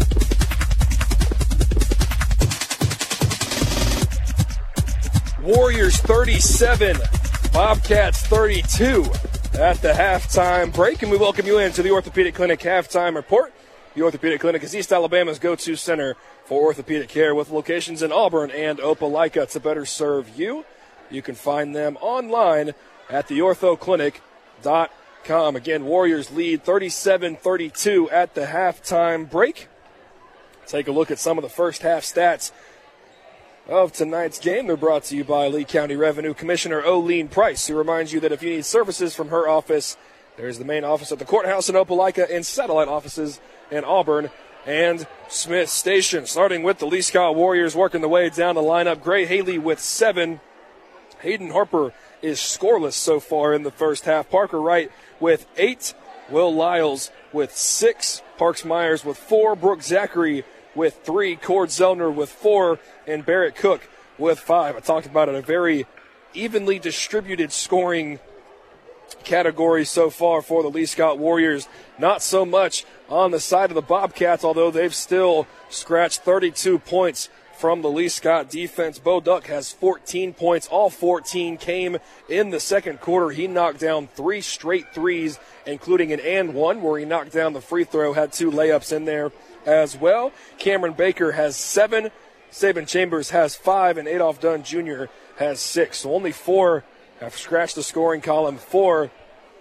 Warriors thirty-seven, Bobcats thirty-two at the halftime break, and we welcome you into the Orthopedic Clinic halftime report. The Orthopedic Clinic is East Alabama's go-to center for orthopedic care with locations in Auburn and Opelika to better serve you. You can find them online at the ortho clinic dot com. Again, Warriors lead thirty-seven thirty-two at the halftime break. Take a look at some of the first half stats of tonight's game. They're brought to you by Lee County Revenue Commissioner Olene Price, who reminds you that if you need services from her office, there's the main office at the courthouse in Opelika and satellite offices in Auburn and Smith Station. Starting with the Lee Scott Warriors working the way down the lineup. Gray Haley with seven. Hayden Harper is scoreless so far in the first half. Parker Wright with eight. Will Lyles with six. Parks Myers with four. Brooke Zachary with three. Cord Zellner with four. And Barrett Cook with five. I talked about it, a very evenly distributed scoring category so far for the Lee Scott Warriors. Not so much on the side of the Bobcats, although they've still scratched thirty-two points from the Lee Scott defense. Bo Duck has fourteen points. All fourteen came in the second quarter. He knocked down three straight threes, including an and one where he knocked down the free throw, had two layups in there as well. Cameron Baker has seven. Saban Chambers has five, and Adolph Dunn Junior has six. So only four have scratched the scoring column for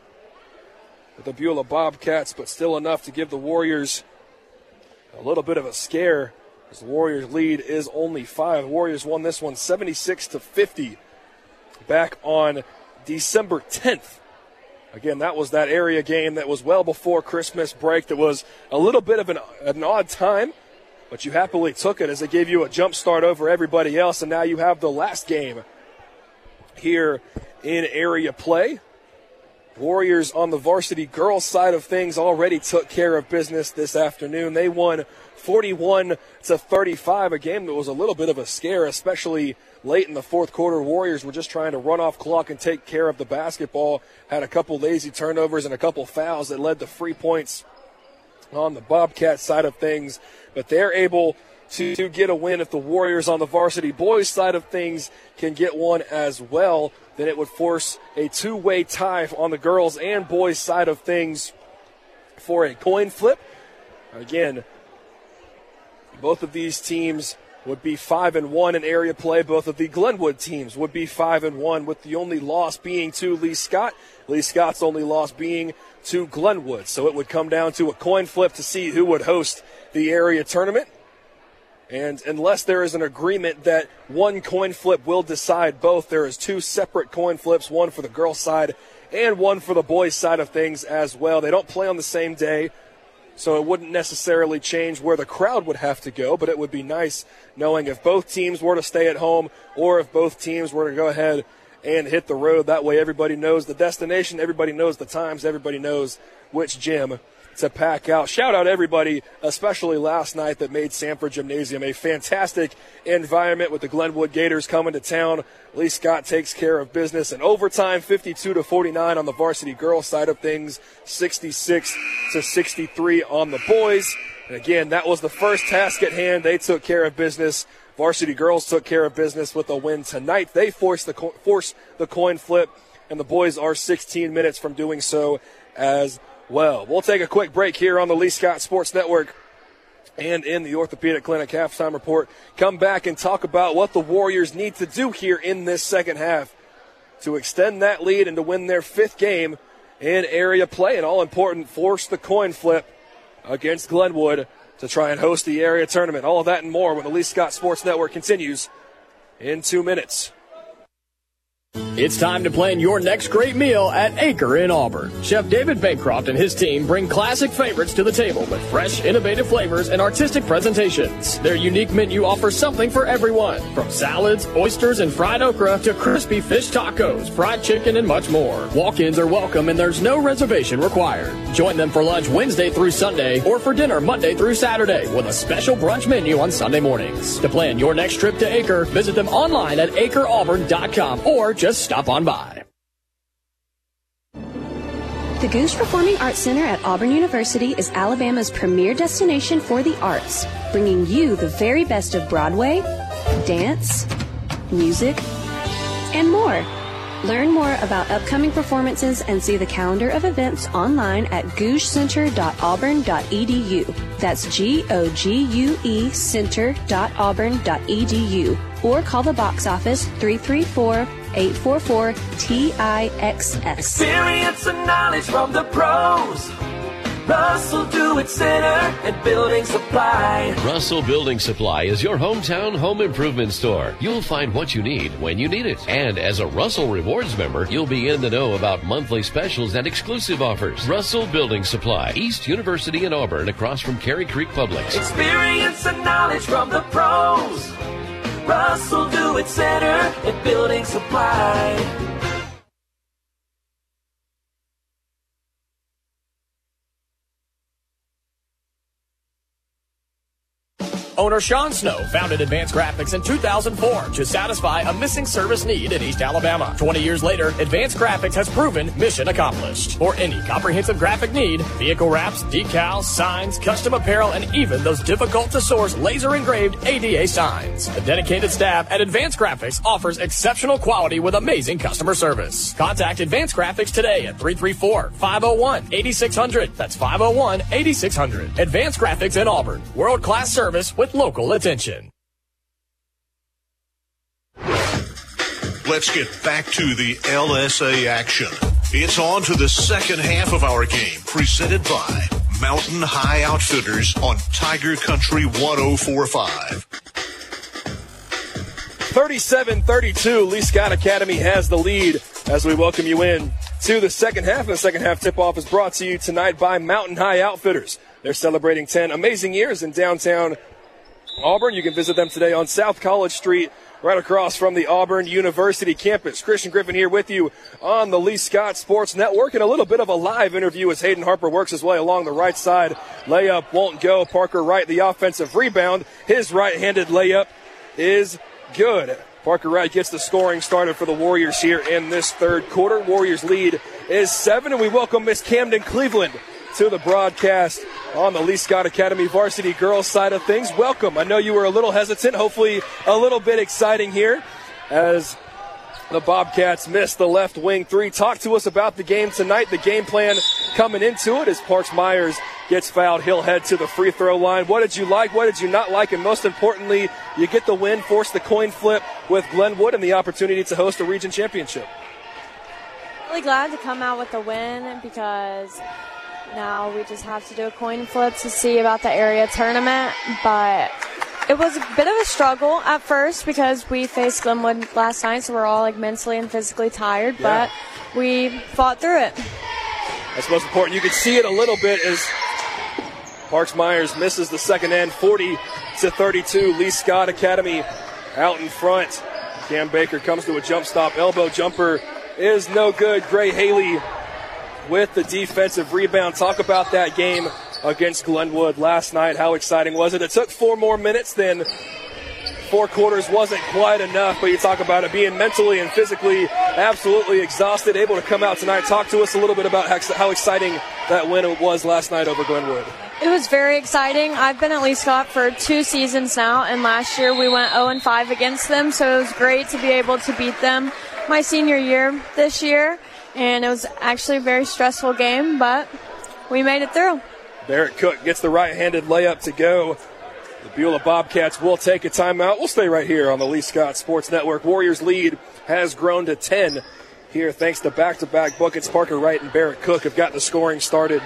the Beulah Bobcats, but still enough to give the Warriors a little bit of a scare. The Warriors' lead is only five. The Warriors won this one seventy-six to fifty back on December tenth. Again, that was that area game that was well before Christmas break. That was a little bit of an, an odd time, but you happily took it as it gave you a jump start over everybody else, and now you have the last game here in area play. Warriors on the varsity girls side of things already took care of business this afternoon. They won forty-one to thirty-five, a game that was a little bit of a scare, especially late in the fourth quarter. Warriors were just trying to run off clock and take care of the basketball. Had a couple lazy turnovers and a couple fouls that led to free points on the Bobcat side of things. But they're able to, to get a win. If the Warriors on the varsity boys side of things can get one as well, then it would force a two-way tie on the girls and boys side of things for a coin flip. Again, both of these teams would be five and one in area play. Both of the Glenwood teams would be five and one, with the only loss being to Lee Scott. Lee Scott's only loss being to Glenwood. So it would come down to a coin flip to see who would host the area tournament. And unless there is an agreement that one coin flip will decide both, there is two separate coin flips, one for the girls' side and one for the boys' side of things as well. They don't play on the same day, so it wouldn't necessarily change where the crowd would have to go, but it would be nice knowing if both teams were to stay at home or if both teams were to go ahead and hit the road. That way everybody knows the destination, everybody knows the times, everybody knows which gym to pack out. Shout out everybody, especially last night, that made Sanford Gymnasium a fantastic environment with the Glenwood Gators coming to town. Lee Scott takes care of business in overtime, fifty-two to forty-nine on the varsity girls side of things, sixty-six to sixty-three on the boys. And again, that was the first task at hand. They took care of business. Varsity girls took care of business with a win tonight. They forced the co- forced the coin flip, and the boys are sixteen minutes from doing so as well. We'll take a quick break here on the Lee Scott Sports Network and in the Orthopedic Clinic halftime report. Come back and talk about what the Warriors need to do here in this second half to extend that lead and to win their fifth game in area play. And all important, force the coin flip against Glenwood to try and host the area tournament. All of that and more when the Lee Scott Sports Network continues in two minutes. It's time to plan your next great meal at Acre in Auburn. Chef David Bancroft and his team bring classic favorites to the table with fresh, innovative flavors and artistic presentations. Their unique menu offers something for everyone, from salads, oysters, and fried okra to crispy fish tacos, fried chicken, and much more. Walk-ins are welcome and there's no reservation required. Join them for lunch Wednesday through Sunday or for dinner Monday through Saturday with a special brunch menu on Sunday mornings. To plan your next trip to Acre, visit them online at acre auburn dot com or just stop on by. The Goose Performing Arts Center at Auburn University is Alabama's premier destination for the arts, bringing you the very best of Broadway, dance, music, and more. Learn more about upcoming performances and see the calendar of events online at googe center dot auburn dot e d u. That's G O G U E center dot auburn dot e d u. Or call the box office three three four, eight four four, T I X S. Experience and knowledge from the pros. Russell Do-It Center and Building Supply. Russell Building Supply is your hometown home improvement store. You'll find what you need when you need it. And as a Russell Rewards member, you'll be in the know about monthly specials and exclusive offers. Russell Building Supply, East University in Auburn, across from Cary Creek Publix. Experience and knowledge from the pros. Russell Do-It Center and Building Supply. Owner Sean Snow founded Advanced Graphics in two thousand four to satisfy a missing service need in East Alabama. twenty years later, Advanced Graphics has proven mission accomplished. For any comprehensive graphic need, vehicle wraps, decals, signs, custom apparel, and even those difficult-to-source laser-engraved A D A signs. The dedicated staff at Advanced Graphics offers exceptional quality with amazing customer service. Contact Advanced Graphics today at three three four, five oh one, eight six hundred. That's five oh one, eight six hundred. Advanced Graphics in Auburn. World-class service with local attention. Let's get back to the L S A action. It's on to the second half of our game, presented by Mountain High Outfitters on Tiger Country one oh four point five. thirty-seven thirty-two, Lee Scott Academy has the lead as we welcome you in to the second half. And the second half tip-off is brought to you tonight by Mountain High Outfitters. They're celebrating ten amazing years in downtown Auburn. You can visit them today on South College Street, right across from the Auburn University campus. Christian Griffin here with you on the Lee Scott Sports Network, and a little bit of a live interview as Hayden Harper works his way along the right side. Layup won't go. Parker Wright, the offensive rebound. His right-handed layup is good. Parker Wright gets the scoring started for the Warriors here in this third quarter. Warriors lead is seven, and we welcome Miss Camden Cleveland to the broadcast on the Lee Scott Academy varsity girls side of things. Welcome. I know you were a little hesitant, hopefully a little bit exciting here as the Bobcats missed the left wing three. Talk to us about the game tonight, the game plan coming into it as Parks Myers gets fouled. He'll head to the free throw line. What did you like? What did you not like? And most importantly, you get the win, force the coin flip with Glenwood and the opportunity to host a region championship. Really glad to come out with a win because now we just have to do a coin flip to see about the area tournament. But it was a bit of a struggle at first because we faced Glenwood last night, so we're all like mentally and physically tired. Yeah. But we fought through it. That's most important. You could see it a little bit as Parks Myers misses the second end, forty to thirty-two. Lee Scott Academy out in front Cam Baker comes to a jump stop. Elbow jumper is no good. Gray Haley with the defensive rebound. Talk about that game against Glenwood last night. How exciting was it? It took four more minutes than four quarters wasn't quite enough, but you talk about it being mentally and physically absolutely exhausted, able to come out tonight. Talk to us a little bit about how, how exciting that win was last night over Glenwood. It was very exciting. I've been at Lee Scott for two seasons now, and last year we went oh and five against them, so it was great to be able to beat them my senior year this year, and it was actually a very stressful game, but we made it through. Barrett Cook gets the right-handed layup to go. The Beulah Bobcats will take a timeout. We'll stay right here on the Lee Scott Sports Network. Warriors lead has grown to ten here thanks to back-to-back buckets. Parker Wright and Barrett Cook have got the scoring started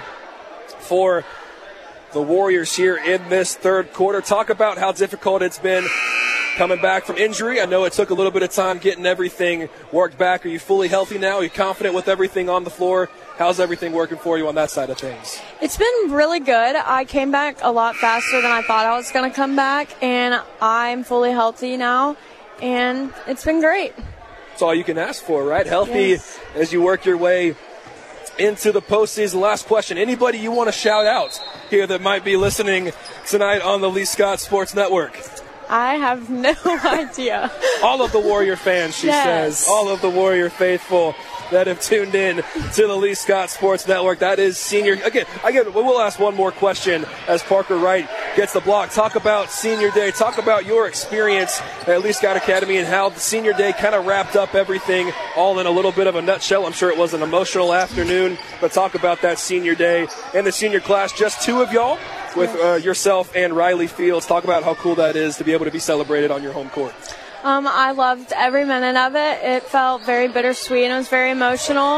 for the Warriors here in this third quarter. Talk about how difficult it's been coming back from injury. I know it took a little bit of time getting everything worked back. Are you fully healthy now? Are you confident with everything on the floor? How's everything working for you on that side of things? It's been really good. I came back a lot faster than I thought I was going to come back, and I'm fully healthy now, and it's been great. That's all you can ask for, right? Healthy yes. as you work your way into the postseason. Last question. Anybody you want to shout out here that might be listening tonight on the Lee Scott Sports Network? I have no idea. All of the Warrior fans, she yes. says. All of the Warrior faithful that have tuned in to the Lee Scott Sports Network. That is senior. Again, again, we'll ask one more question as Parker Wright gets the block. Talk about senior day. Talk about your experience at Lee Scott Academy and how the senior day kind of wrapped up everything all in a little bit of a nutshell. I'm sure it was an emotional afternoon, but talk about that senior day and the senior class. Just two of y'all with uh, yourself and Riley Fields. Talk about how cool that is to be able to be celebrated on your home court. Um, I loved every minute of it. It felt very bittersweet and it was very emotional.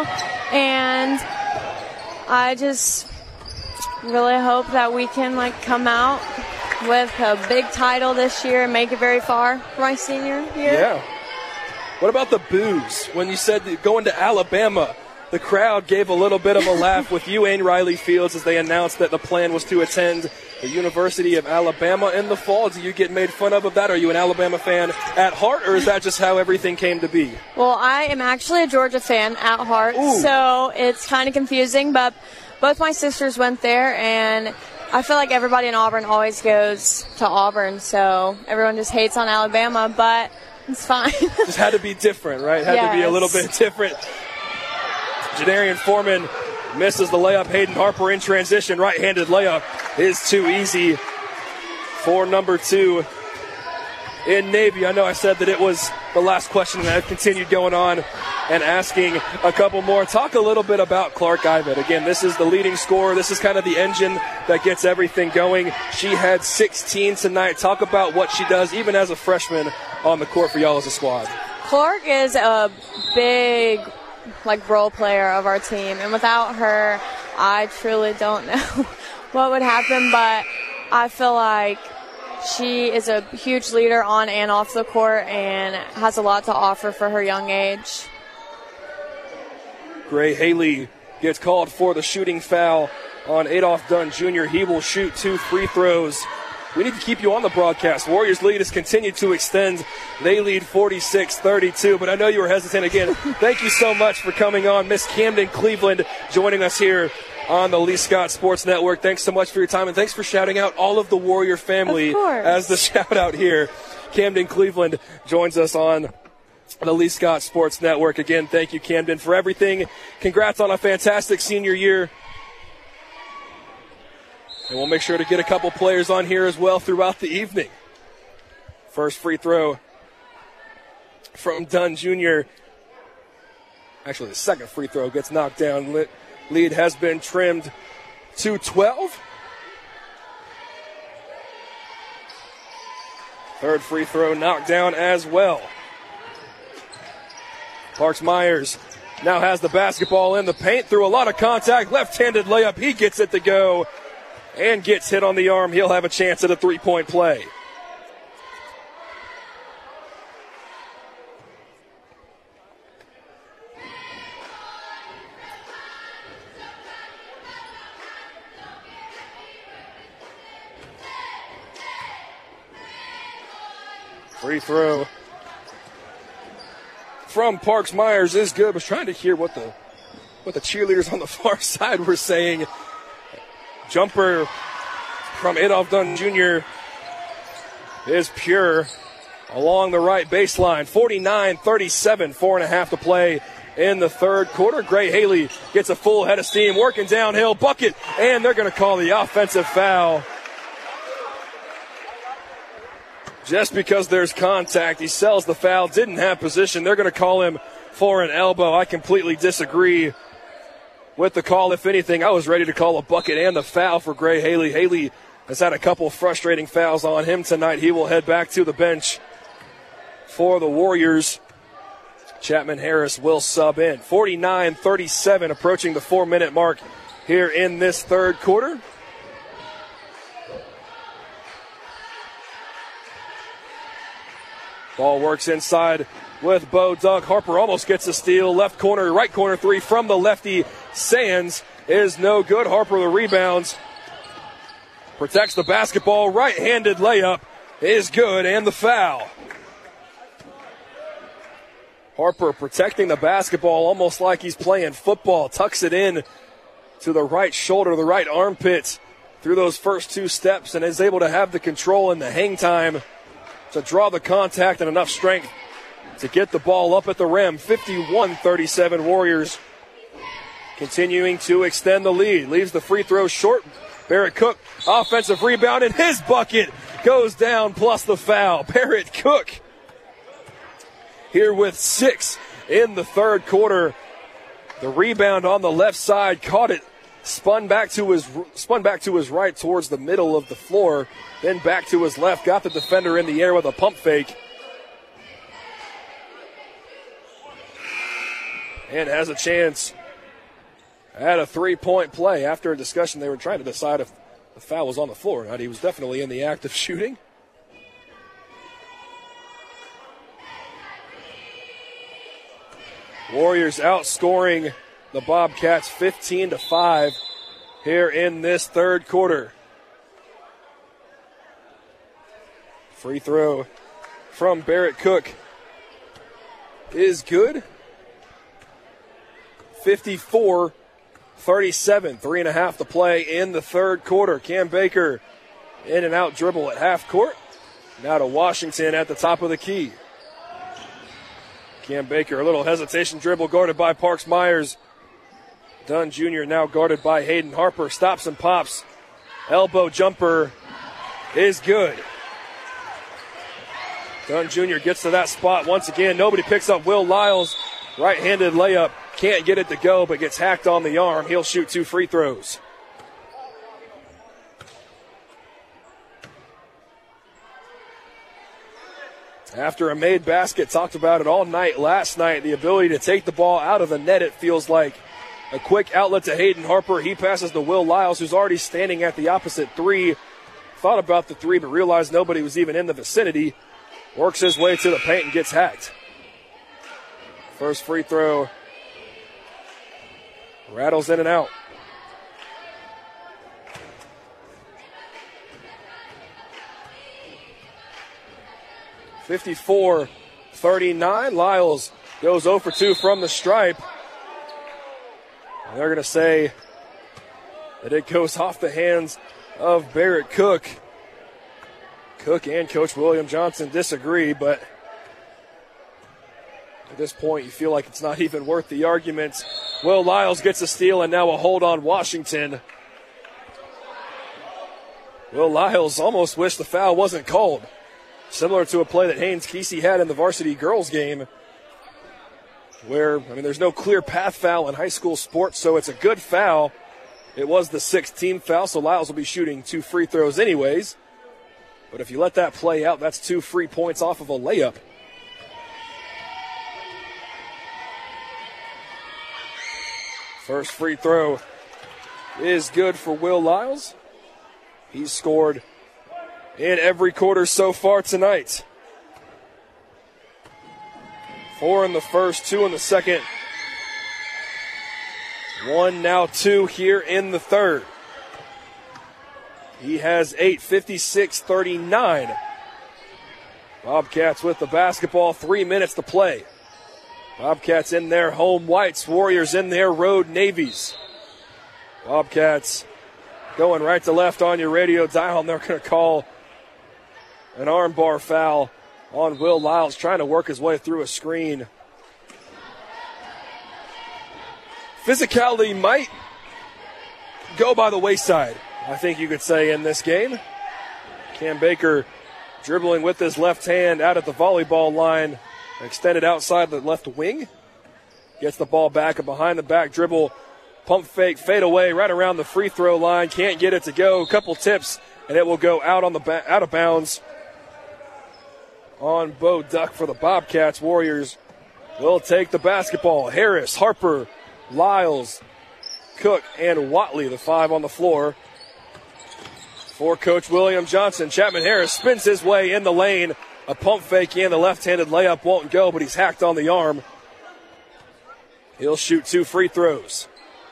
And I just really hope that we can like come out with a big title this year and make it very far for my senior year. Yeah. What about the boos? When you said going to Alabama, the crowd gave a little bit of a laugh with you and Riley Fields as they announced that the plan was to attend the University of Alabama in the fall. Do you get made fun of of that? Are you an Alabama fan at heart, or is that just how everything came to be? Well, I am actually a Georgia fan at heart, Ooh. so it's kind of confusing, but both my sisters went there, and I feel like everybody in Auburn always goes to Auburn, so everyone just hates on Alabama, but it's fine. Just had to be different, right? Had yes. to be a little bit different. Jadarian Foreman misses the layup. Hayden Harper in transition. Right-handed layup is too easy for number two in Navy. I know I said that it was the last question, and I've continued going on and asking a couple more. Talk a little bit about Clark Ivan. Again, this is the leading scorer. This is kind of the engine that gets everything going. She had sixteen tonight. Talk about what she does, even as a freshman, on the court for y'all as a squad. Clark is a big like role player of our team, and without her I truly don't know what would happen, but I feel like she is a huge leader on and off the court and has a lot to offer for her young age. Gray Haley gets called for the shooting foul on Adolph Dunn Junior He will shoot two free throws. We need to keep you on the broadcast. Warriors lead has continued to extend. They lead forty-six thirty-two, but I know you were hesitant again. Thank you so much for coming on. Miss Camden Cleveland joining us here on the Lee Scott Sports Network. Thanks so much for your time, and thanks for shouting out all of the Warrior family as the shout out here. Camden Cleveland joins us on the Lee Scott Sports Network. Again, thank you, Camden, for everything. Congrats on a fantastic senior year. And we'll make sure to get a couple players on here as well throughout the evening. First free throw from Dunn Junior Actually, the second free throw gets knocked down. Lead has been trimmed to twelve. Third free throw knocked down as well. Parks Myers now has the basketball in the paint through a lot of contact. Left-handed layup. He gets it to go and gets hit on the arm. He'll have a chance at a three-point play. Free throw from Parks Myers is good. I was trying to hear what the what the cheerleaders on the far side were saying. Jumper from Adolph Dunn Junior is pure along the right baseline. forty-nine thirty-seven, four and a half to play in the third quarter. Gray Haley gets a full head of steam, working downhill, bucket, and they're going to call the offensive foul. Just because there's contact, he sells the foul, didn't have position. They're going to call him for an elbow. I completely disagree with the call. If anything, I was ready to call a bucket and the foul for Gray Haley. Haley has had a couple frustrating fouls on him tonight. He will head back to the bench for the Warriors. Chapman Harris will sub in. forty-nine thirty-seven, approaching the four-minute mark here in this third quarter. Ball works inside with Bo Doug. Harper almost gets a steal. Left corner, right corner three from the lefty. Sands is no good. Harper the rebounds. Protects the basketball. Right-handed layup is good, and the foul. Harper protecting the basketball almost like he's playing football. Tucks it in to the right shoulder, the right armpit through those first two steps, and is able to have the control and the hang time to draw the contact and enough strength to get the ball up at the rim. fifty-one thirty-seven Warriors continuing to extend the lead. Leaves the free throw short. Barrett Cook, offensive rebound, and his bucket goes down plus the foul. Barrett Cook here with six in the third quarter. The rebound on the left side, caught it, spun back to his spun back to his right towards the middle of the floor, then back to his left, got the defender in the air with a pump fake, and has a chance at a three-point play. After a discussion, they were trying to decide if the foul was on the floor or not. He was definitely in the act of shooting. Warriors outscoring the Bobcats fifteen to five here in this third quarter. Free throw from Barrett Cook is good. fifty-four thirty-seven, three and a half to play in the third quarter. Cam Baker in and out dribble at half court. Now to Washington at the top of the key. Cam Baker, a little hesitation dribble guarded by Parks Myers. Dunn Junior now guarded by Hayden Harper. Stops and pops. Elbow jumper is good. Dunn Junior gets to that spot once again. Nobody picks up Will Lyles. Right-handed layup. Can't get it to go, but gets hacked on the arm. He'll shoot two free throws. After a made basket, talked about it all night last night, the ability to take the ball out of the net, it feels like. A quick outlet to Hayden Harper. He passes to Will Lyles, who's already standing at the opposite three. Thought about the three, but realized nobody was even in the vicinity. Works his way to the paint and gets hacked. First free throw rattles in and out. fifty-four thirty-nine. Lyles goes zero for two from the stripe. And they're going to say that it goes off the hands of Barrett Cook. Cook and Coach William Johnson disagree, but at this point you feel like it's not even worth the argument. Will Lyles gets a steal and now a hold on Washington. Will Lyles almost wished the foul wasn't called. Similar to a play that Haynes Kesey had in the varsity girls game where, I mean, there's no clear path foul in high school sports, so it's a good foul. It was the sixteenth foul, so Lyles will be shooting two free throws anyways. But if you let that play out, that's two free points off of a layup. First free throw is good for Will Lyles. He's scored in every quarter so far tonight. Four in the first, two in the second. One, now two here in the third. He has eight, fifty-six thirty-nine. Bobcats with the basketball, three minutes to play Bobcats in their home whites, Warriors in their road navies. Bobcats going right to left on your radio dial, and they're going to call an armbar foul on Will Lyles, trying to work his way through a screen. Physicality might go by the wayside, I think you could say, in this game. Cam Baker dribbling with his left hand out at the volleyball line, extended outside the left wing. Gets the ball back, a behind the back dribble, pump fake, fade away right around the free throw line. Can't get it to go. A couple tips, and it will go out on the ba- out of bounds on Bo Duck for the Bobcats. Warriors will take the basketball. Harris, Harper, Lyles, Cook, and Watley, the five on the floor for Coach William Johnson. Chapman Harris spins his way in the lane. A pump fake in, the left-handed layup won't go, but he's hacked on the arm. He'll shoot two free throws.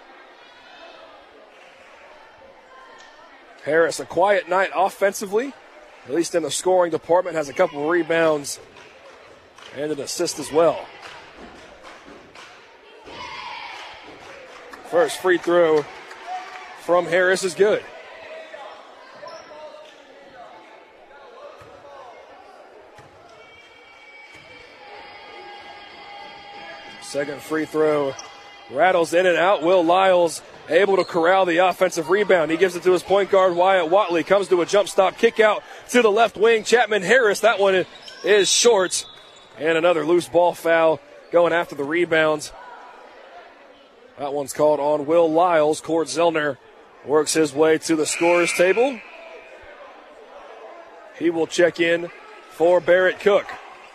Harris, a quiet night offensively, at least in the scoring department, has a couple of rebounds and an assist as well. First free throw from Harris is good. Second free throw rattles in and out. Will Lyles able to corral the offensive rebound. He gives it to his point guard, Wyatt Watley. Comes to a jump stop, kick out to the left wing. Chapman Harris, that one is short. And another loose ball foul going after the rebounds. That one's called on Will Lyles. Cord Zellner works his way to the scorer's table. He will check in for Barrett Cook.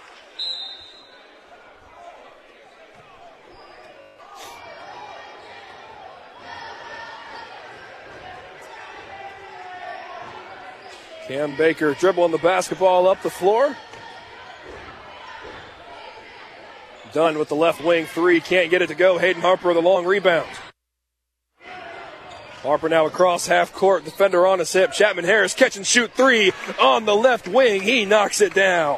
Cam Baker dribbling the basketball up the floor. Done with the left wing three. Can't get it to go. Hayden Harper, the long rebound. Harper now across half court. Defender on his hip. Chapman Harris catch and shoot three on the left wing. He knocks it down.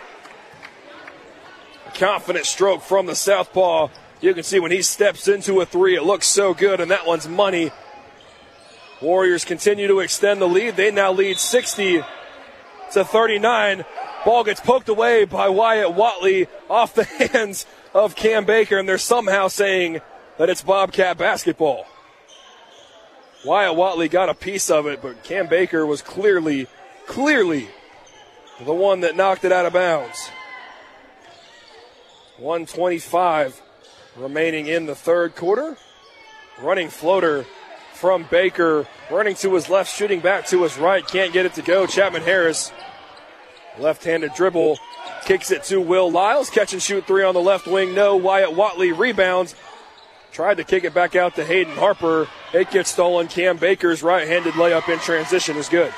A confident stroke from the southpaw. You can see when he steps into a three, it looks so good, and that one's money. Warriors continue to extend the lead. They now lead sixty to thirty-nine. Ball gets poked away by Wyatt Watley off the hands of Cam Baker, and they're somehow saying that it's Bobcat basketball. Wyatt Watley got a piece of it, but Cam Baker was clearly, clearly the one that knocked it out of bounds. one twenty-five remaining in the third quarter. Running floater from Baker, running to his left, shooting back to his right. Can't get it to go. Chapman Harris, left-handed dribble, kicks it to Will Lyles. Catch and shoot three on the left wing. No. Wyatt Watley rebounds. Tried to kick it back out to Hayden Harper. It gets stolen. Cam Baker's right-handed layup in transition is good.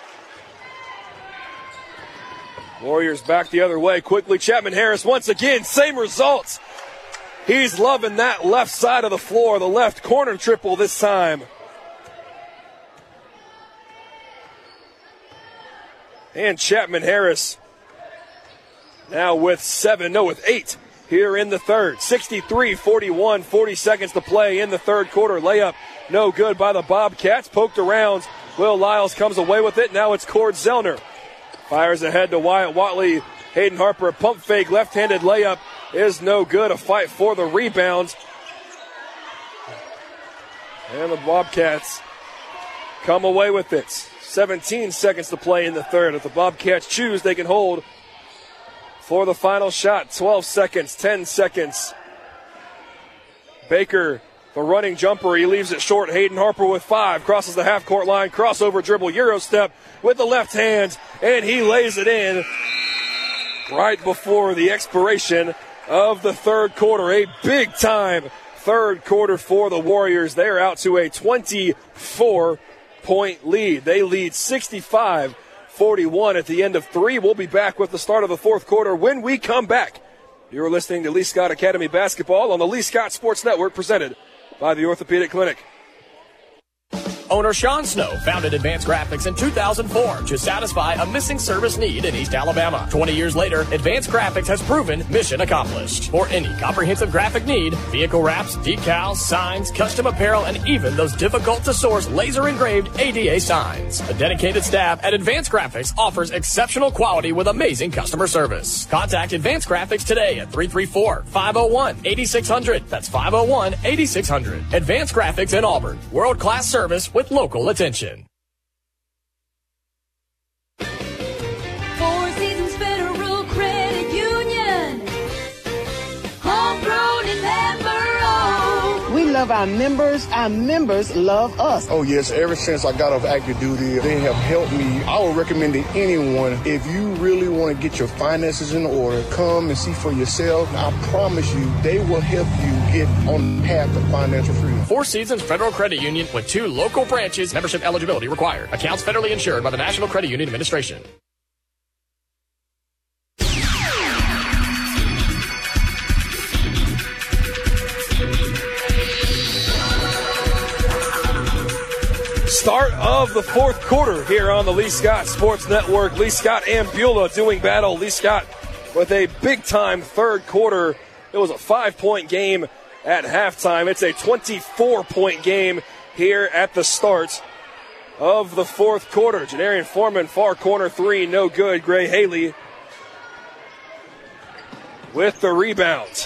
Warriors back the other way quickly. Chapman Harris once again, same results. He's loving that left side of the floor, the left corner triple this time. And Chapman Harris now with seven, no, with eight here in the third. sixty-three forty-one, forty seconds to play in the third quarter. Layup no good by the Bobcats. Poked around. Will Lyles comes away with it. Now it's Cord Zellner. Fires ahead to Wyatt Watley. Hayden Harper, a pump fake, left-handed layup is no good. A fight for the rebound. And the Bobcats come away with it. seventeen seconds to play in the third. If the Bobcats choose, they can hold for the final shot. twelve seconds, ten seconds. Baker, the running jumper, he leaves it short. Hayden Harper with five, crosses the half-court line, crossover dribble, Euro step with the left hand, and he lays it in right before the expiration of the third quarter. A big-time third quarter for the Warriors. They're out to a twenty-four point lead. They lead sixty-five forty-one at the end of three. We'll be back with the start of the fourth quarter when we come back. You're listening to Lee Scott Academy Basketball on the Lee Scott Sports Network, presented by the Orthopedic Clinic. Owner Sean Snow founded Advanced Graphics in two thousand four to satisfy a missing service need in East Alabama. twenty years later, Advanced Graphics has proven mission accomplished. For any comprehensive graphic need, vehicle wraps, decals, signs, custom apparel, and even those difficult-to-source laser-engraved A D A signs. A dedicated staff at Advanced Graphics offers exceptional quality with amazing customer service. Contact Advanced Graphics today at three three four, five oh one, eight six hundred. That's five oh one, eight six hundred. Advanced Graphics in Auburn. World-class service with local attention. Four Seasons Federal Credit Union. Homegrown and member-owned. We love our members. Our members love us. Oh, yes. Ever since I got off active duty, they have helped me. I would recommend to anyone, if you really want to get your finances in order, come and see for yourself. I promise you, they will help you get on the path to financial freedom. Four Seasons Federal Credit Union with two local branches. Membership eligibility required. Accounts federally insured by the National Credit Union Administration. Start of the fourth quarter here on the Lee Scott Sports Network. Lee Scott and Beulah doing battle. Lee Scott with a big-time third quarter. It was a five-point game at halftime. It's a twenty-four point game here at the start of the fourth quarter. Janarian Foreman, far corner three, no good. Gray Haley with the rebound.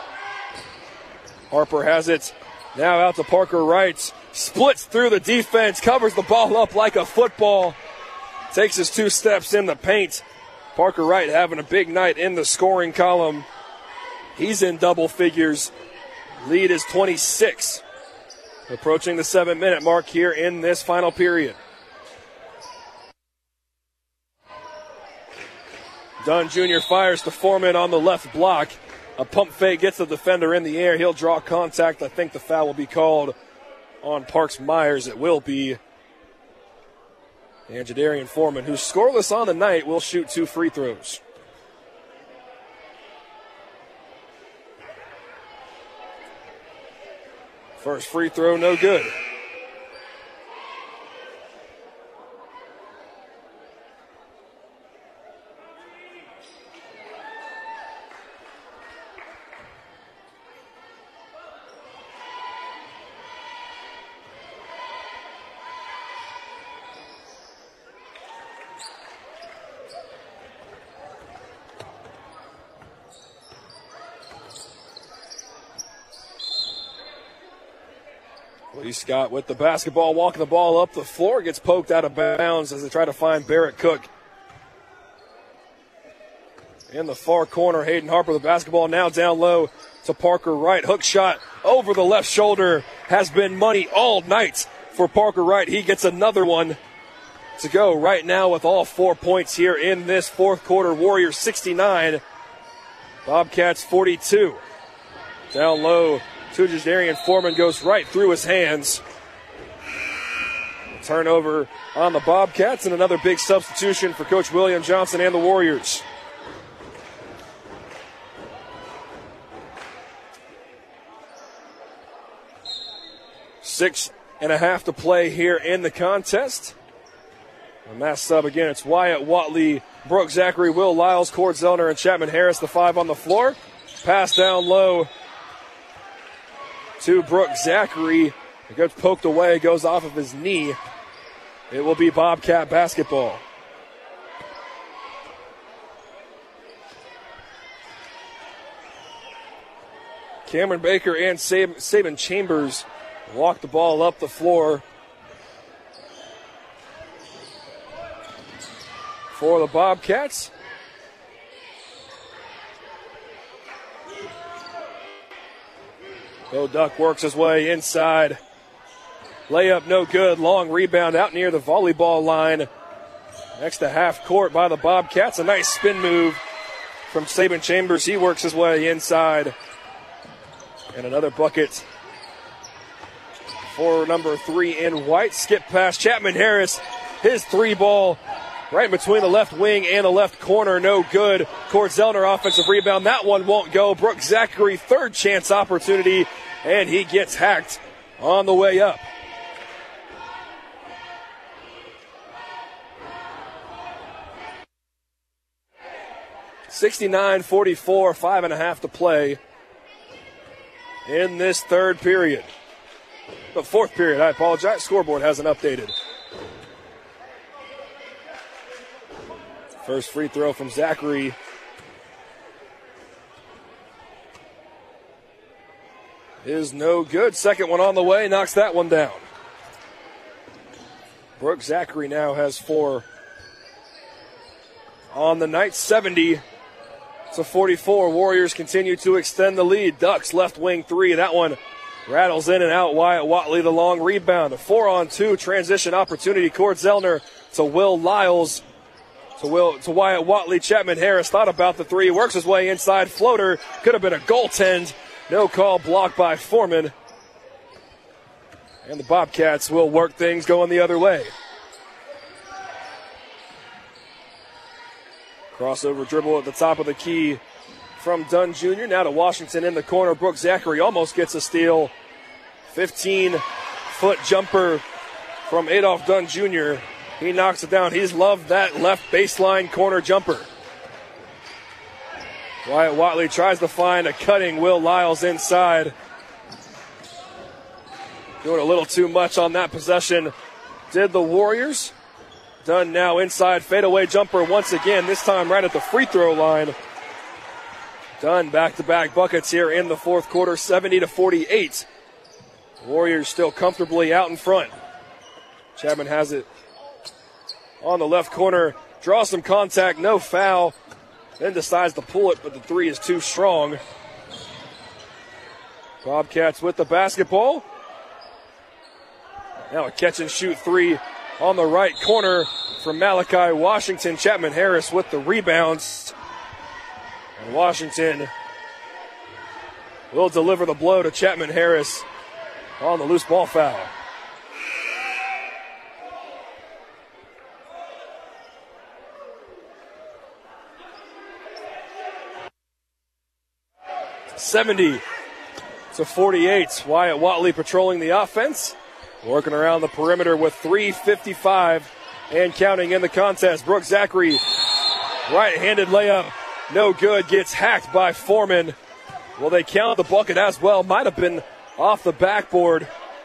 Harper has it now out to Parker Wright. Splits through the defense, covers the ball up like a football. Takes his two steps in the paint. Parker Wright having a big night in the scoring column. He's in double figures. Lead is twenty-six. Approaching the seven-minute mark here in this final period. Dunn Junior fires to Foreman on the left block. A pump fake gets the defender in the air. He'll draw contact. I think the foul will be called on Parks Myers. It will be. And Jadarian Foreman, who's scoreless on the night, will shoot two free throws. First free throw, no good. Lee Scott with the basketball, walking the ball up the floor, gets poked out of bounds as they try to find Barrett Cook. In the far corner, Hayden Harper, the basketball now down low to Parker Wright. Hook shot over the left shoulder has been money all night for Parker Wright. He gets another one to go right now with all four points here in this fourth quarter. Warriors sixty-nine, Bobcats forty-two. Down low to Jadarian Foreman, goes right through his hands. Turnover on the Bobcats, and another big substitution for Coach William Johnson and the Warriors. Six and a half to play here in the contest. A mass sub again. It's Wyatt Watley, Brooke Zachary, Will Lyles, Cord Zellner, and Chapman Harris, the five on the floor. Pass down low to Brooke Zachary. It gets poked away, goes off of his knee. It will be Bobcat basketball. Cameron Baker and Sab- Saban Chambers walk the ball up the floor for the Bobcats. Bo Duck works his way inside. Layup no good. Long rebound out near the volleyball line. Next to half court by the Bobcats. A nice spin move from Saban Chambers. He works his way inside. And another bucket for number three in white. Skip past Chapman Harris. His three ball right between the left wing and the left corner. No good. Cord Zellner offensive rebound. That one won't go. Brooke Zachary, third chance opportunity. And he gets hacked on the way up. sixty-nine forty-four, five and a half to play in this third period. The fourth period, I apologize. Scoreboard hasn't updated. First free throw from Zachary. Is no good. Second one on the way, knocks that one down. Brooke Zachary now has four on the night, seventy to forty-four. Warriors continue to extend the lead. Ducks left wing three. That one rattles in and out. Wyatt Watley the long rebound. A four on two transition opportunity. Cord Zellner to Will Lyles. To Will to Wyatt Watley. Chapman Harris thought about the three. Works his way inside. Floater. Could have been a goaltend. No call, blocked by Foreman. And the Bobcats will work things going the other way. Crossover dribble at the top of the key from Dunn Junior Now to Washington in the corner. Brooke Zachary almost gets a steal. fifteen-foot jumper from Adolph Dunn Junior He knocks it down. He's loved that left baseline corner jumper. Wyatt Watley tries to find a cutting Will Lyles inside. Doing a little too much on that possession. Did the Warriors. Dunn now inside fadeaway jumper once again, this time right at the free throw line. Dunn back-to-back buckets here in the fourth quarter, seventy to forty-eight. Warriors still comfortably out in front. Chapman has it on the left corner. Draws some contact, no foul. Then decides to pull it, but the three is too strong. Bobcats with the basketball. Now a catch and shoot three on the right corner from Malachi Washington. Chapman Harris with the rebounds. And Washington will deliver the blow to Chapman Harris on the loose ball foul. seventy to forty-eight. Wyatt Watley patrolling the offense. Working around the perimeter with three fifty-five and counting in the contest. Brooke Zachary, right-handed layup, no good, gets hacked by Foreman. Will they count the bucket as well? Might have been off the backboard.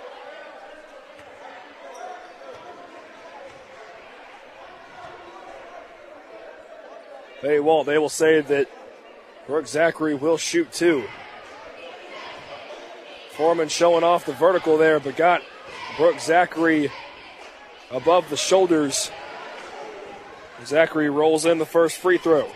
They won't. They will say that Brooke Zachary will shoot two. Foreman showing off the vertical there, but got Brooke Zachary above the shoulders. Zachary rolls in the first free throw.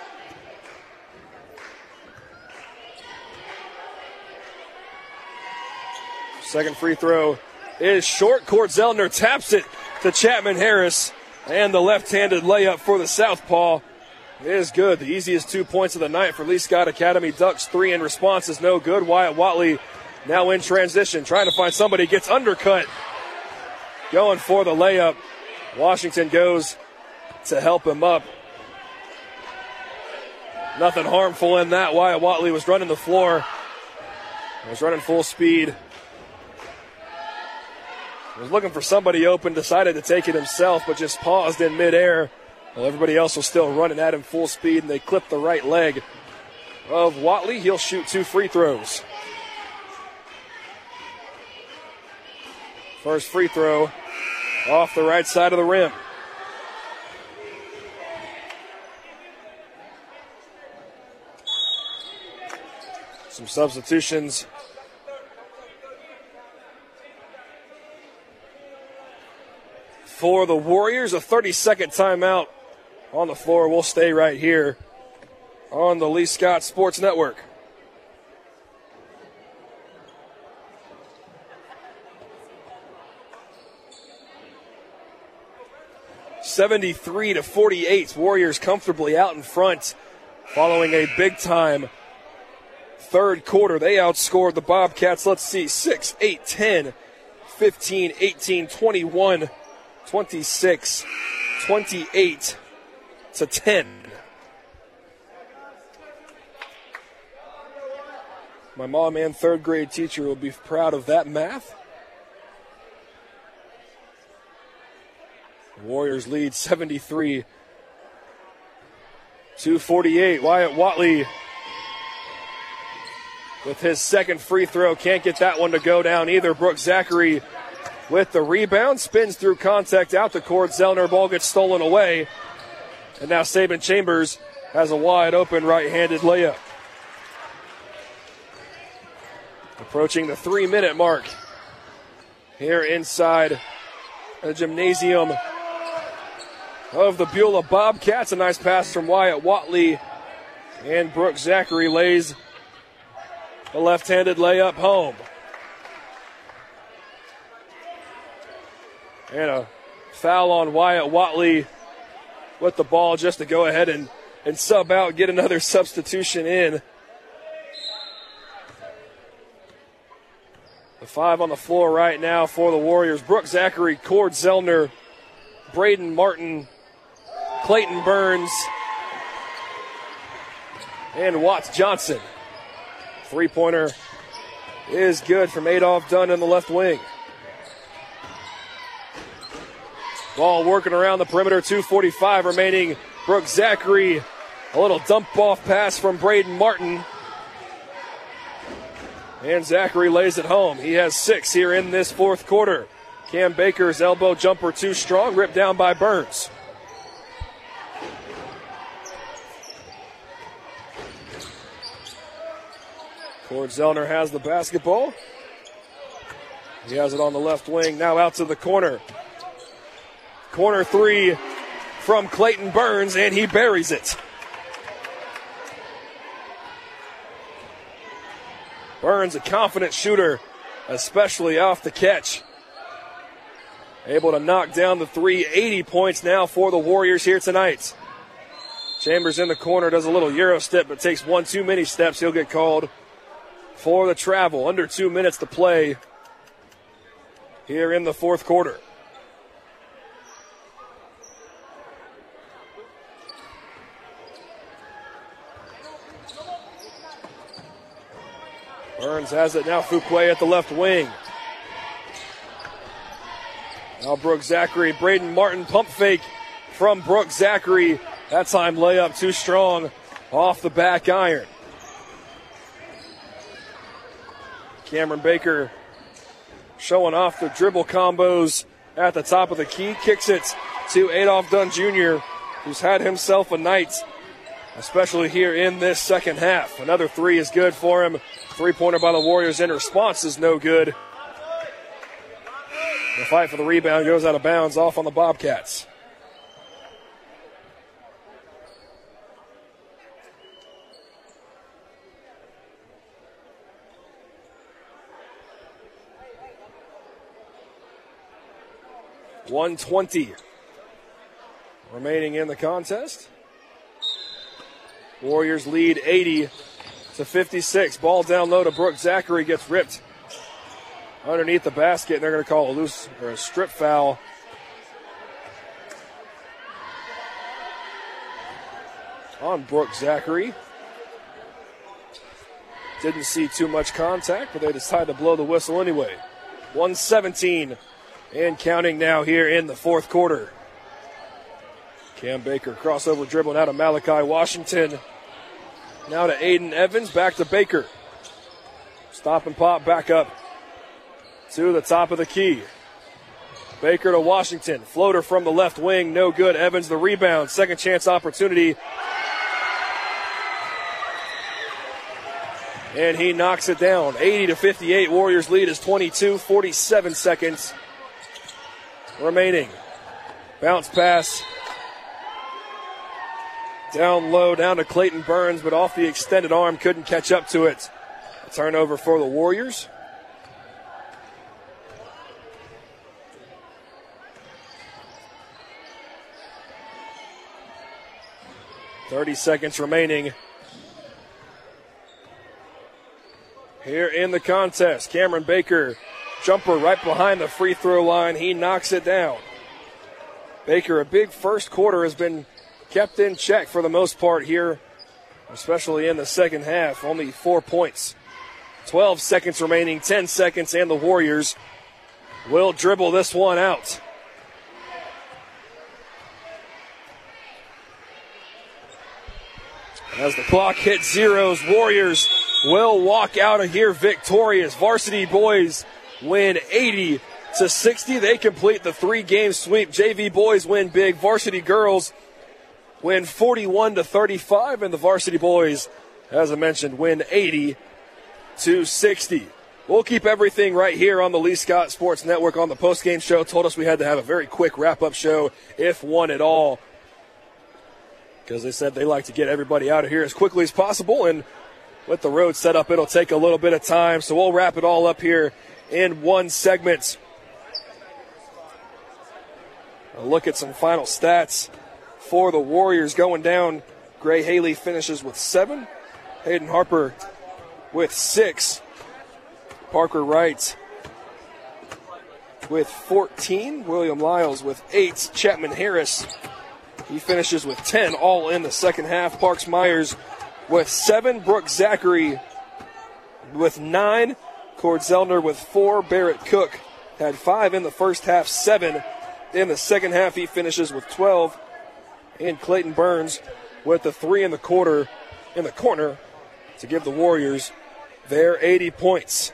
Second free throw is short. Cord Zellner taps it to Chapman Harris, and the left-handed layup for the Southpaw is good. The easiest two points of the night for Lee Scott Academy. Ducks three in response is no good. Wyatt Watley now in transition, trying to find somebody, gets undercut. Going for the layup. Washington goes to help him up. Nothing harmful in that. Wyatt Watley was running the floor. Was running full speed. Was looking for somebody open, decided to take it himself, but just paused in midair. Well, everybody else was still running at him full speed, and they clipped the right leg of Watley. He'll shoot two free throws. First free throw off the right side of the rim. Some substitutions. For the Warriors, a thirty-second timeout on the floor. We'll stay right here on the Lee Scott Sports Network. seventy-three to forty-eight. Warriors comfortably out in front following a big-time third quarter. They outscored the Bobcats, let's see, six, eight, ten, fifteen, eighteen, twenty-one, twenty-six, twenty-eight to ten. My mom and third grade teacher will be proud of that math. Warriors lead seventy-three two forty-eight, Wyatt Watley with his second free throw. Can't get that one to go down either. Brooks Zachary with the rebound. Spins through contact out the court. Zellner, ball gets stolen away. And now Saban Chambers has a wide open right-handed layup. Approaching the three-minute mark here inside the gymnasium of the Beulah Bobcats. A nice pass from Wyatt Watley. And Brooks Zachary lays the left-handed layup home. And a foul on Wyatt Watley with the ball just to go ahead and, and sub out, get another substitution in. The five on the floor right now for the Warriors. Brooks Zachary, Cord Zellner, Braden Martin, Clayton Burns, and Watts Johnson. Three-pointer is good from Adolph Dunn in the left wing. Ball working around the perimeter, two forty-five remaining. Brooks Zachary, a little dump-off pass from Braden Martin. And Zachary lays it home. He has six here in this fourth quarter. Cam Baker's elbow jumper too strong, ripped down by Burns. Cord Zellner has the basketball. He has it on the left wing, now out to the corner. Corner three from Clayton Burns, and he buries it. Burns, a confident shooter, especially off the catch. Able to knock down the three, eighty points now for the Warriors here tonight. Chambers in the corner, does a little Euro step, but takes one too many steps. He'll get called for the travel. Under two minutes to play here in the fourth quarter. Burns has it now. Fuquay at the left wing. Now Brooks Zachary. Braden Martin pump fake from Brooks Zachary. That time layup too strong off the back iron. Cameron Baker showing off the dribble combos at the top of the key. Kicks it to Adolph Dunn Junior, who's had himself a night, especially here in this second half. Another three is good for him. Three-pointer by the Warriors in response is no good. The fight for the rebound goes out of bounds off on the Bobcats. one twenty remaining in the contest. Warriors lead eighty to fifty-six. Ball down low to Brooks Zachary, gets ripped underneath the basket, and they're going to call a loose or a strip foul. On Brooks Zachary. Didn't see too much contact, but they decided to blow the whistle anyway. one seventeen and counting now here in the fourth quarter. Cam Baker crossover dribbling out of Malachi Washington. Now to Aiden Evans, back to Baker. Stop and pop back up to the top of the key. Baker to Washington. Floater from the left wing, no good. Evans the rebound. Second chance opportunity. And he knocks it down. eighty to fifty-eight. Warriors lead is twenty-two. forty-seven seconds remaining. Bounce pass. Down low, down to Clayton Burns, but off the extended arm, couldn't catch up to it. A turnover for the Warriors. thirty seconds remaining here in the contest. Cameron Baker, jumper right behind the free throw line. He knocks it down. Baker, a big first quarter, has been kept in check for the most part here, especially in the second half. Only four points. twelve seconds remaining, ten seconds, and the Warriors will dribble this one out. As the clock hits zeros, Warriors will walk out of here victorious. Varsity boys win eighty to sixty. They complete the three-game sweep. J V boys win big. Varsity girls win forty-one to thirty-five, and the varsity boys, as I mentioned, win eighty to sixty. We'll keep everything right here on the Lee Scott Sports Network on the postgame show. Told us we had to have a very quick wrap-up show, if one at all, because they said they like to get everybody out of here as quickly as possible, and with the road set up, it'll take a little bit of time, so we'll wrap it all up here in one segment. A look at some final stats for the Warriors going down. Gray Haley finishes with seven. Hayden Harper with six. Parker Wright with fourteen. William Lyles with eight. Chapman Harris, he finishes with ten, all in the second half. Parks Myers with seven. Brooke Zachary with nine. Cord Zellner with four. Barrett Cook had five in the first half, seven in the second half. He finishes with twelve. And Clayton Burns with the three in the quarter, in the corner, to give the Warriors their eighty points.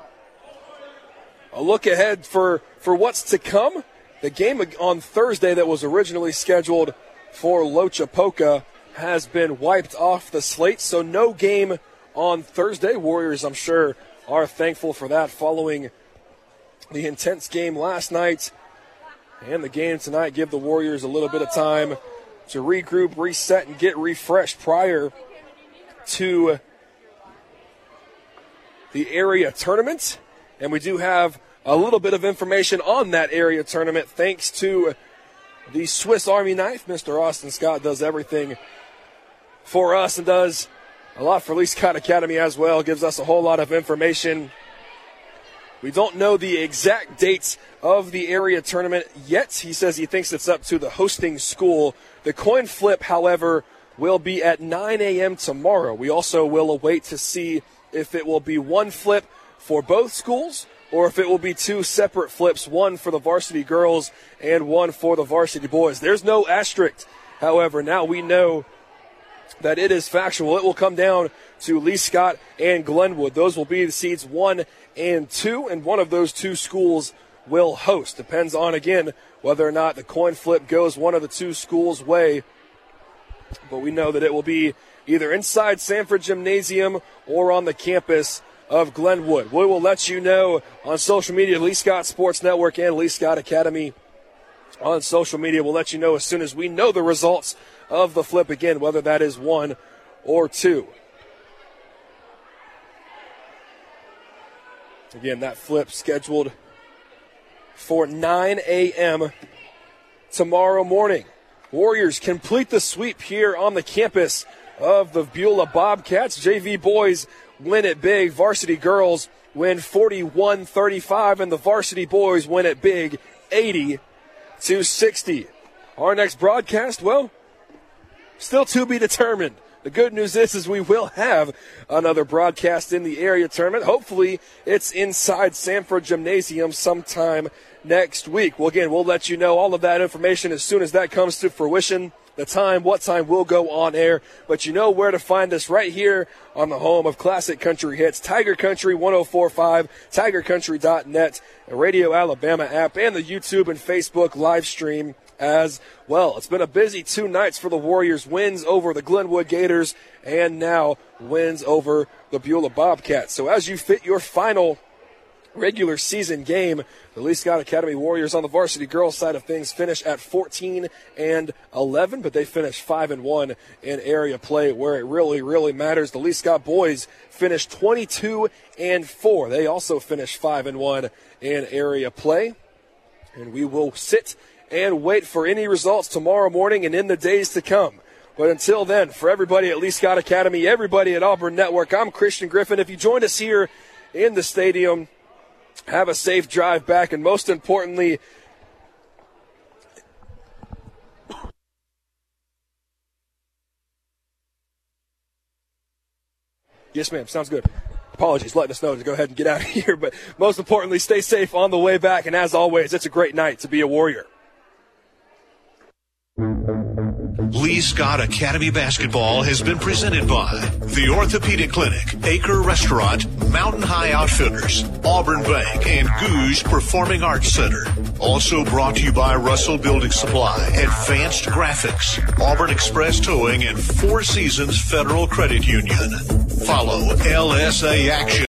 A look ahead for, for what's to come. The game on Thursday that was originally scheduled for Lochapoka has been wiped off the slate, so no game on Thursday. Warriors, I'm sure, are thankful for that following the intense game last night. And the game tonight give the Warriors a little bit of time to regroup, reset, and get refreshed prior to the area tournament. And we do have a little bit of information on that area tournament thanks to the Swiss Army knife. Mister Austin Scott does everything for us and does a lot for Lee Scott Academy as well. Gives us a whole lot of information. We don't know the exact dates of the area tournament yet. He says he thinks it's up to the hosting school. The coin flip, however, will be at nine a.m. tomorrow. We also will await to see if it will be one flip for both schools or if it will be two separate flips, one for the varsity girls and one for the varsity boys. There's no asterisk, however. Now we know that it is factual. It will come down to Lee Scott and Glenwood. Those will be the seeds one and two, and one of those two schools will host. Depends on, again, whether or not the coin flip goes one of the two schools' way. But we know that it will be either inside Sanford Gymnasium or on the campus of Glenwood. We will let you know on social media, Lee Scott Sports Network and Lee Scott Academy on social media. We'll let you know as soon as we know the results of the flip, again, whether that is one or two. Again, that flip scheduled for nine a.m. tomorrow morning. Warriors complete the sweep here on the campus of the Beulah Bobcats. J V boys win it big. Varsity girls win forty-one thirty-five, and the varsity boys win it big, eighty to sixty. Our next broadcast, well, still to be determined. The good news is, is we will have another broadcast in the area tournament. Hopefully, it's inside Sanford Gymnasium sometime next week. Well, again, we'll let you know all of that information as soon as that comes to fruition. The time, what time will go on air. But you know where to find us right here on the home of classic country hits, Tiger Country one oh four point five, tiger country dot net, the Radio Alabama app, and the YouTube and Facebook live stream as well. It's been a busy two nights for the Warriors. Wins over the Glenwood Gators and now wins over the Beulah Bobcats. So as you fit your final regular season game, the Lee Scott Academy Warriors on the varsity girls side of things finish at fourteen and eleven, but they finish five and one in area play where it really, really matters. The Lee Scott boys finish twenty-two and four. They also finish five and one in area play. And we will sit and wait for any results tomorrow morning and in the days to come. But until then, for everybody at Lee Scott Academy, everybody at Auburn Network, I'm Christian Griffin. If you joined us here in the stadium, have a safe drive back, and most importantly, yes, ma'am, sounds good. Apologies, letting us know to go ahead and get out of here. But most importantly, stay safe on the way back. And as always, it's a great night to be a Warrior. Lee Scott Academy Basketball has been presented by the Orthopedic Clinic, Acre Restaurant, Mountain High Outfitters, Auburn Bank, and Goose Performing Arts Center. Also brought to you by Russell Building Supply, Advanced Graphics, Auburn Express Towing, and Four Seasons Federal Credit Union. Follow L S A Action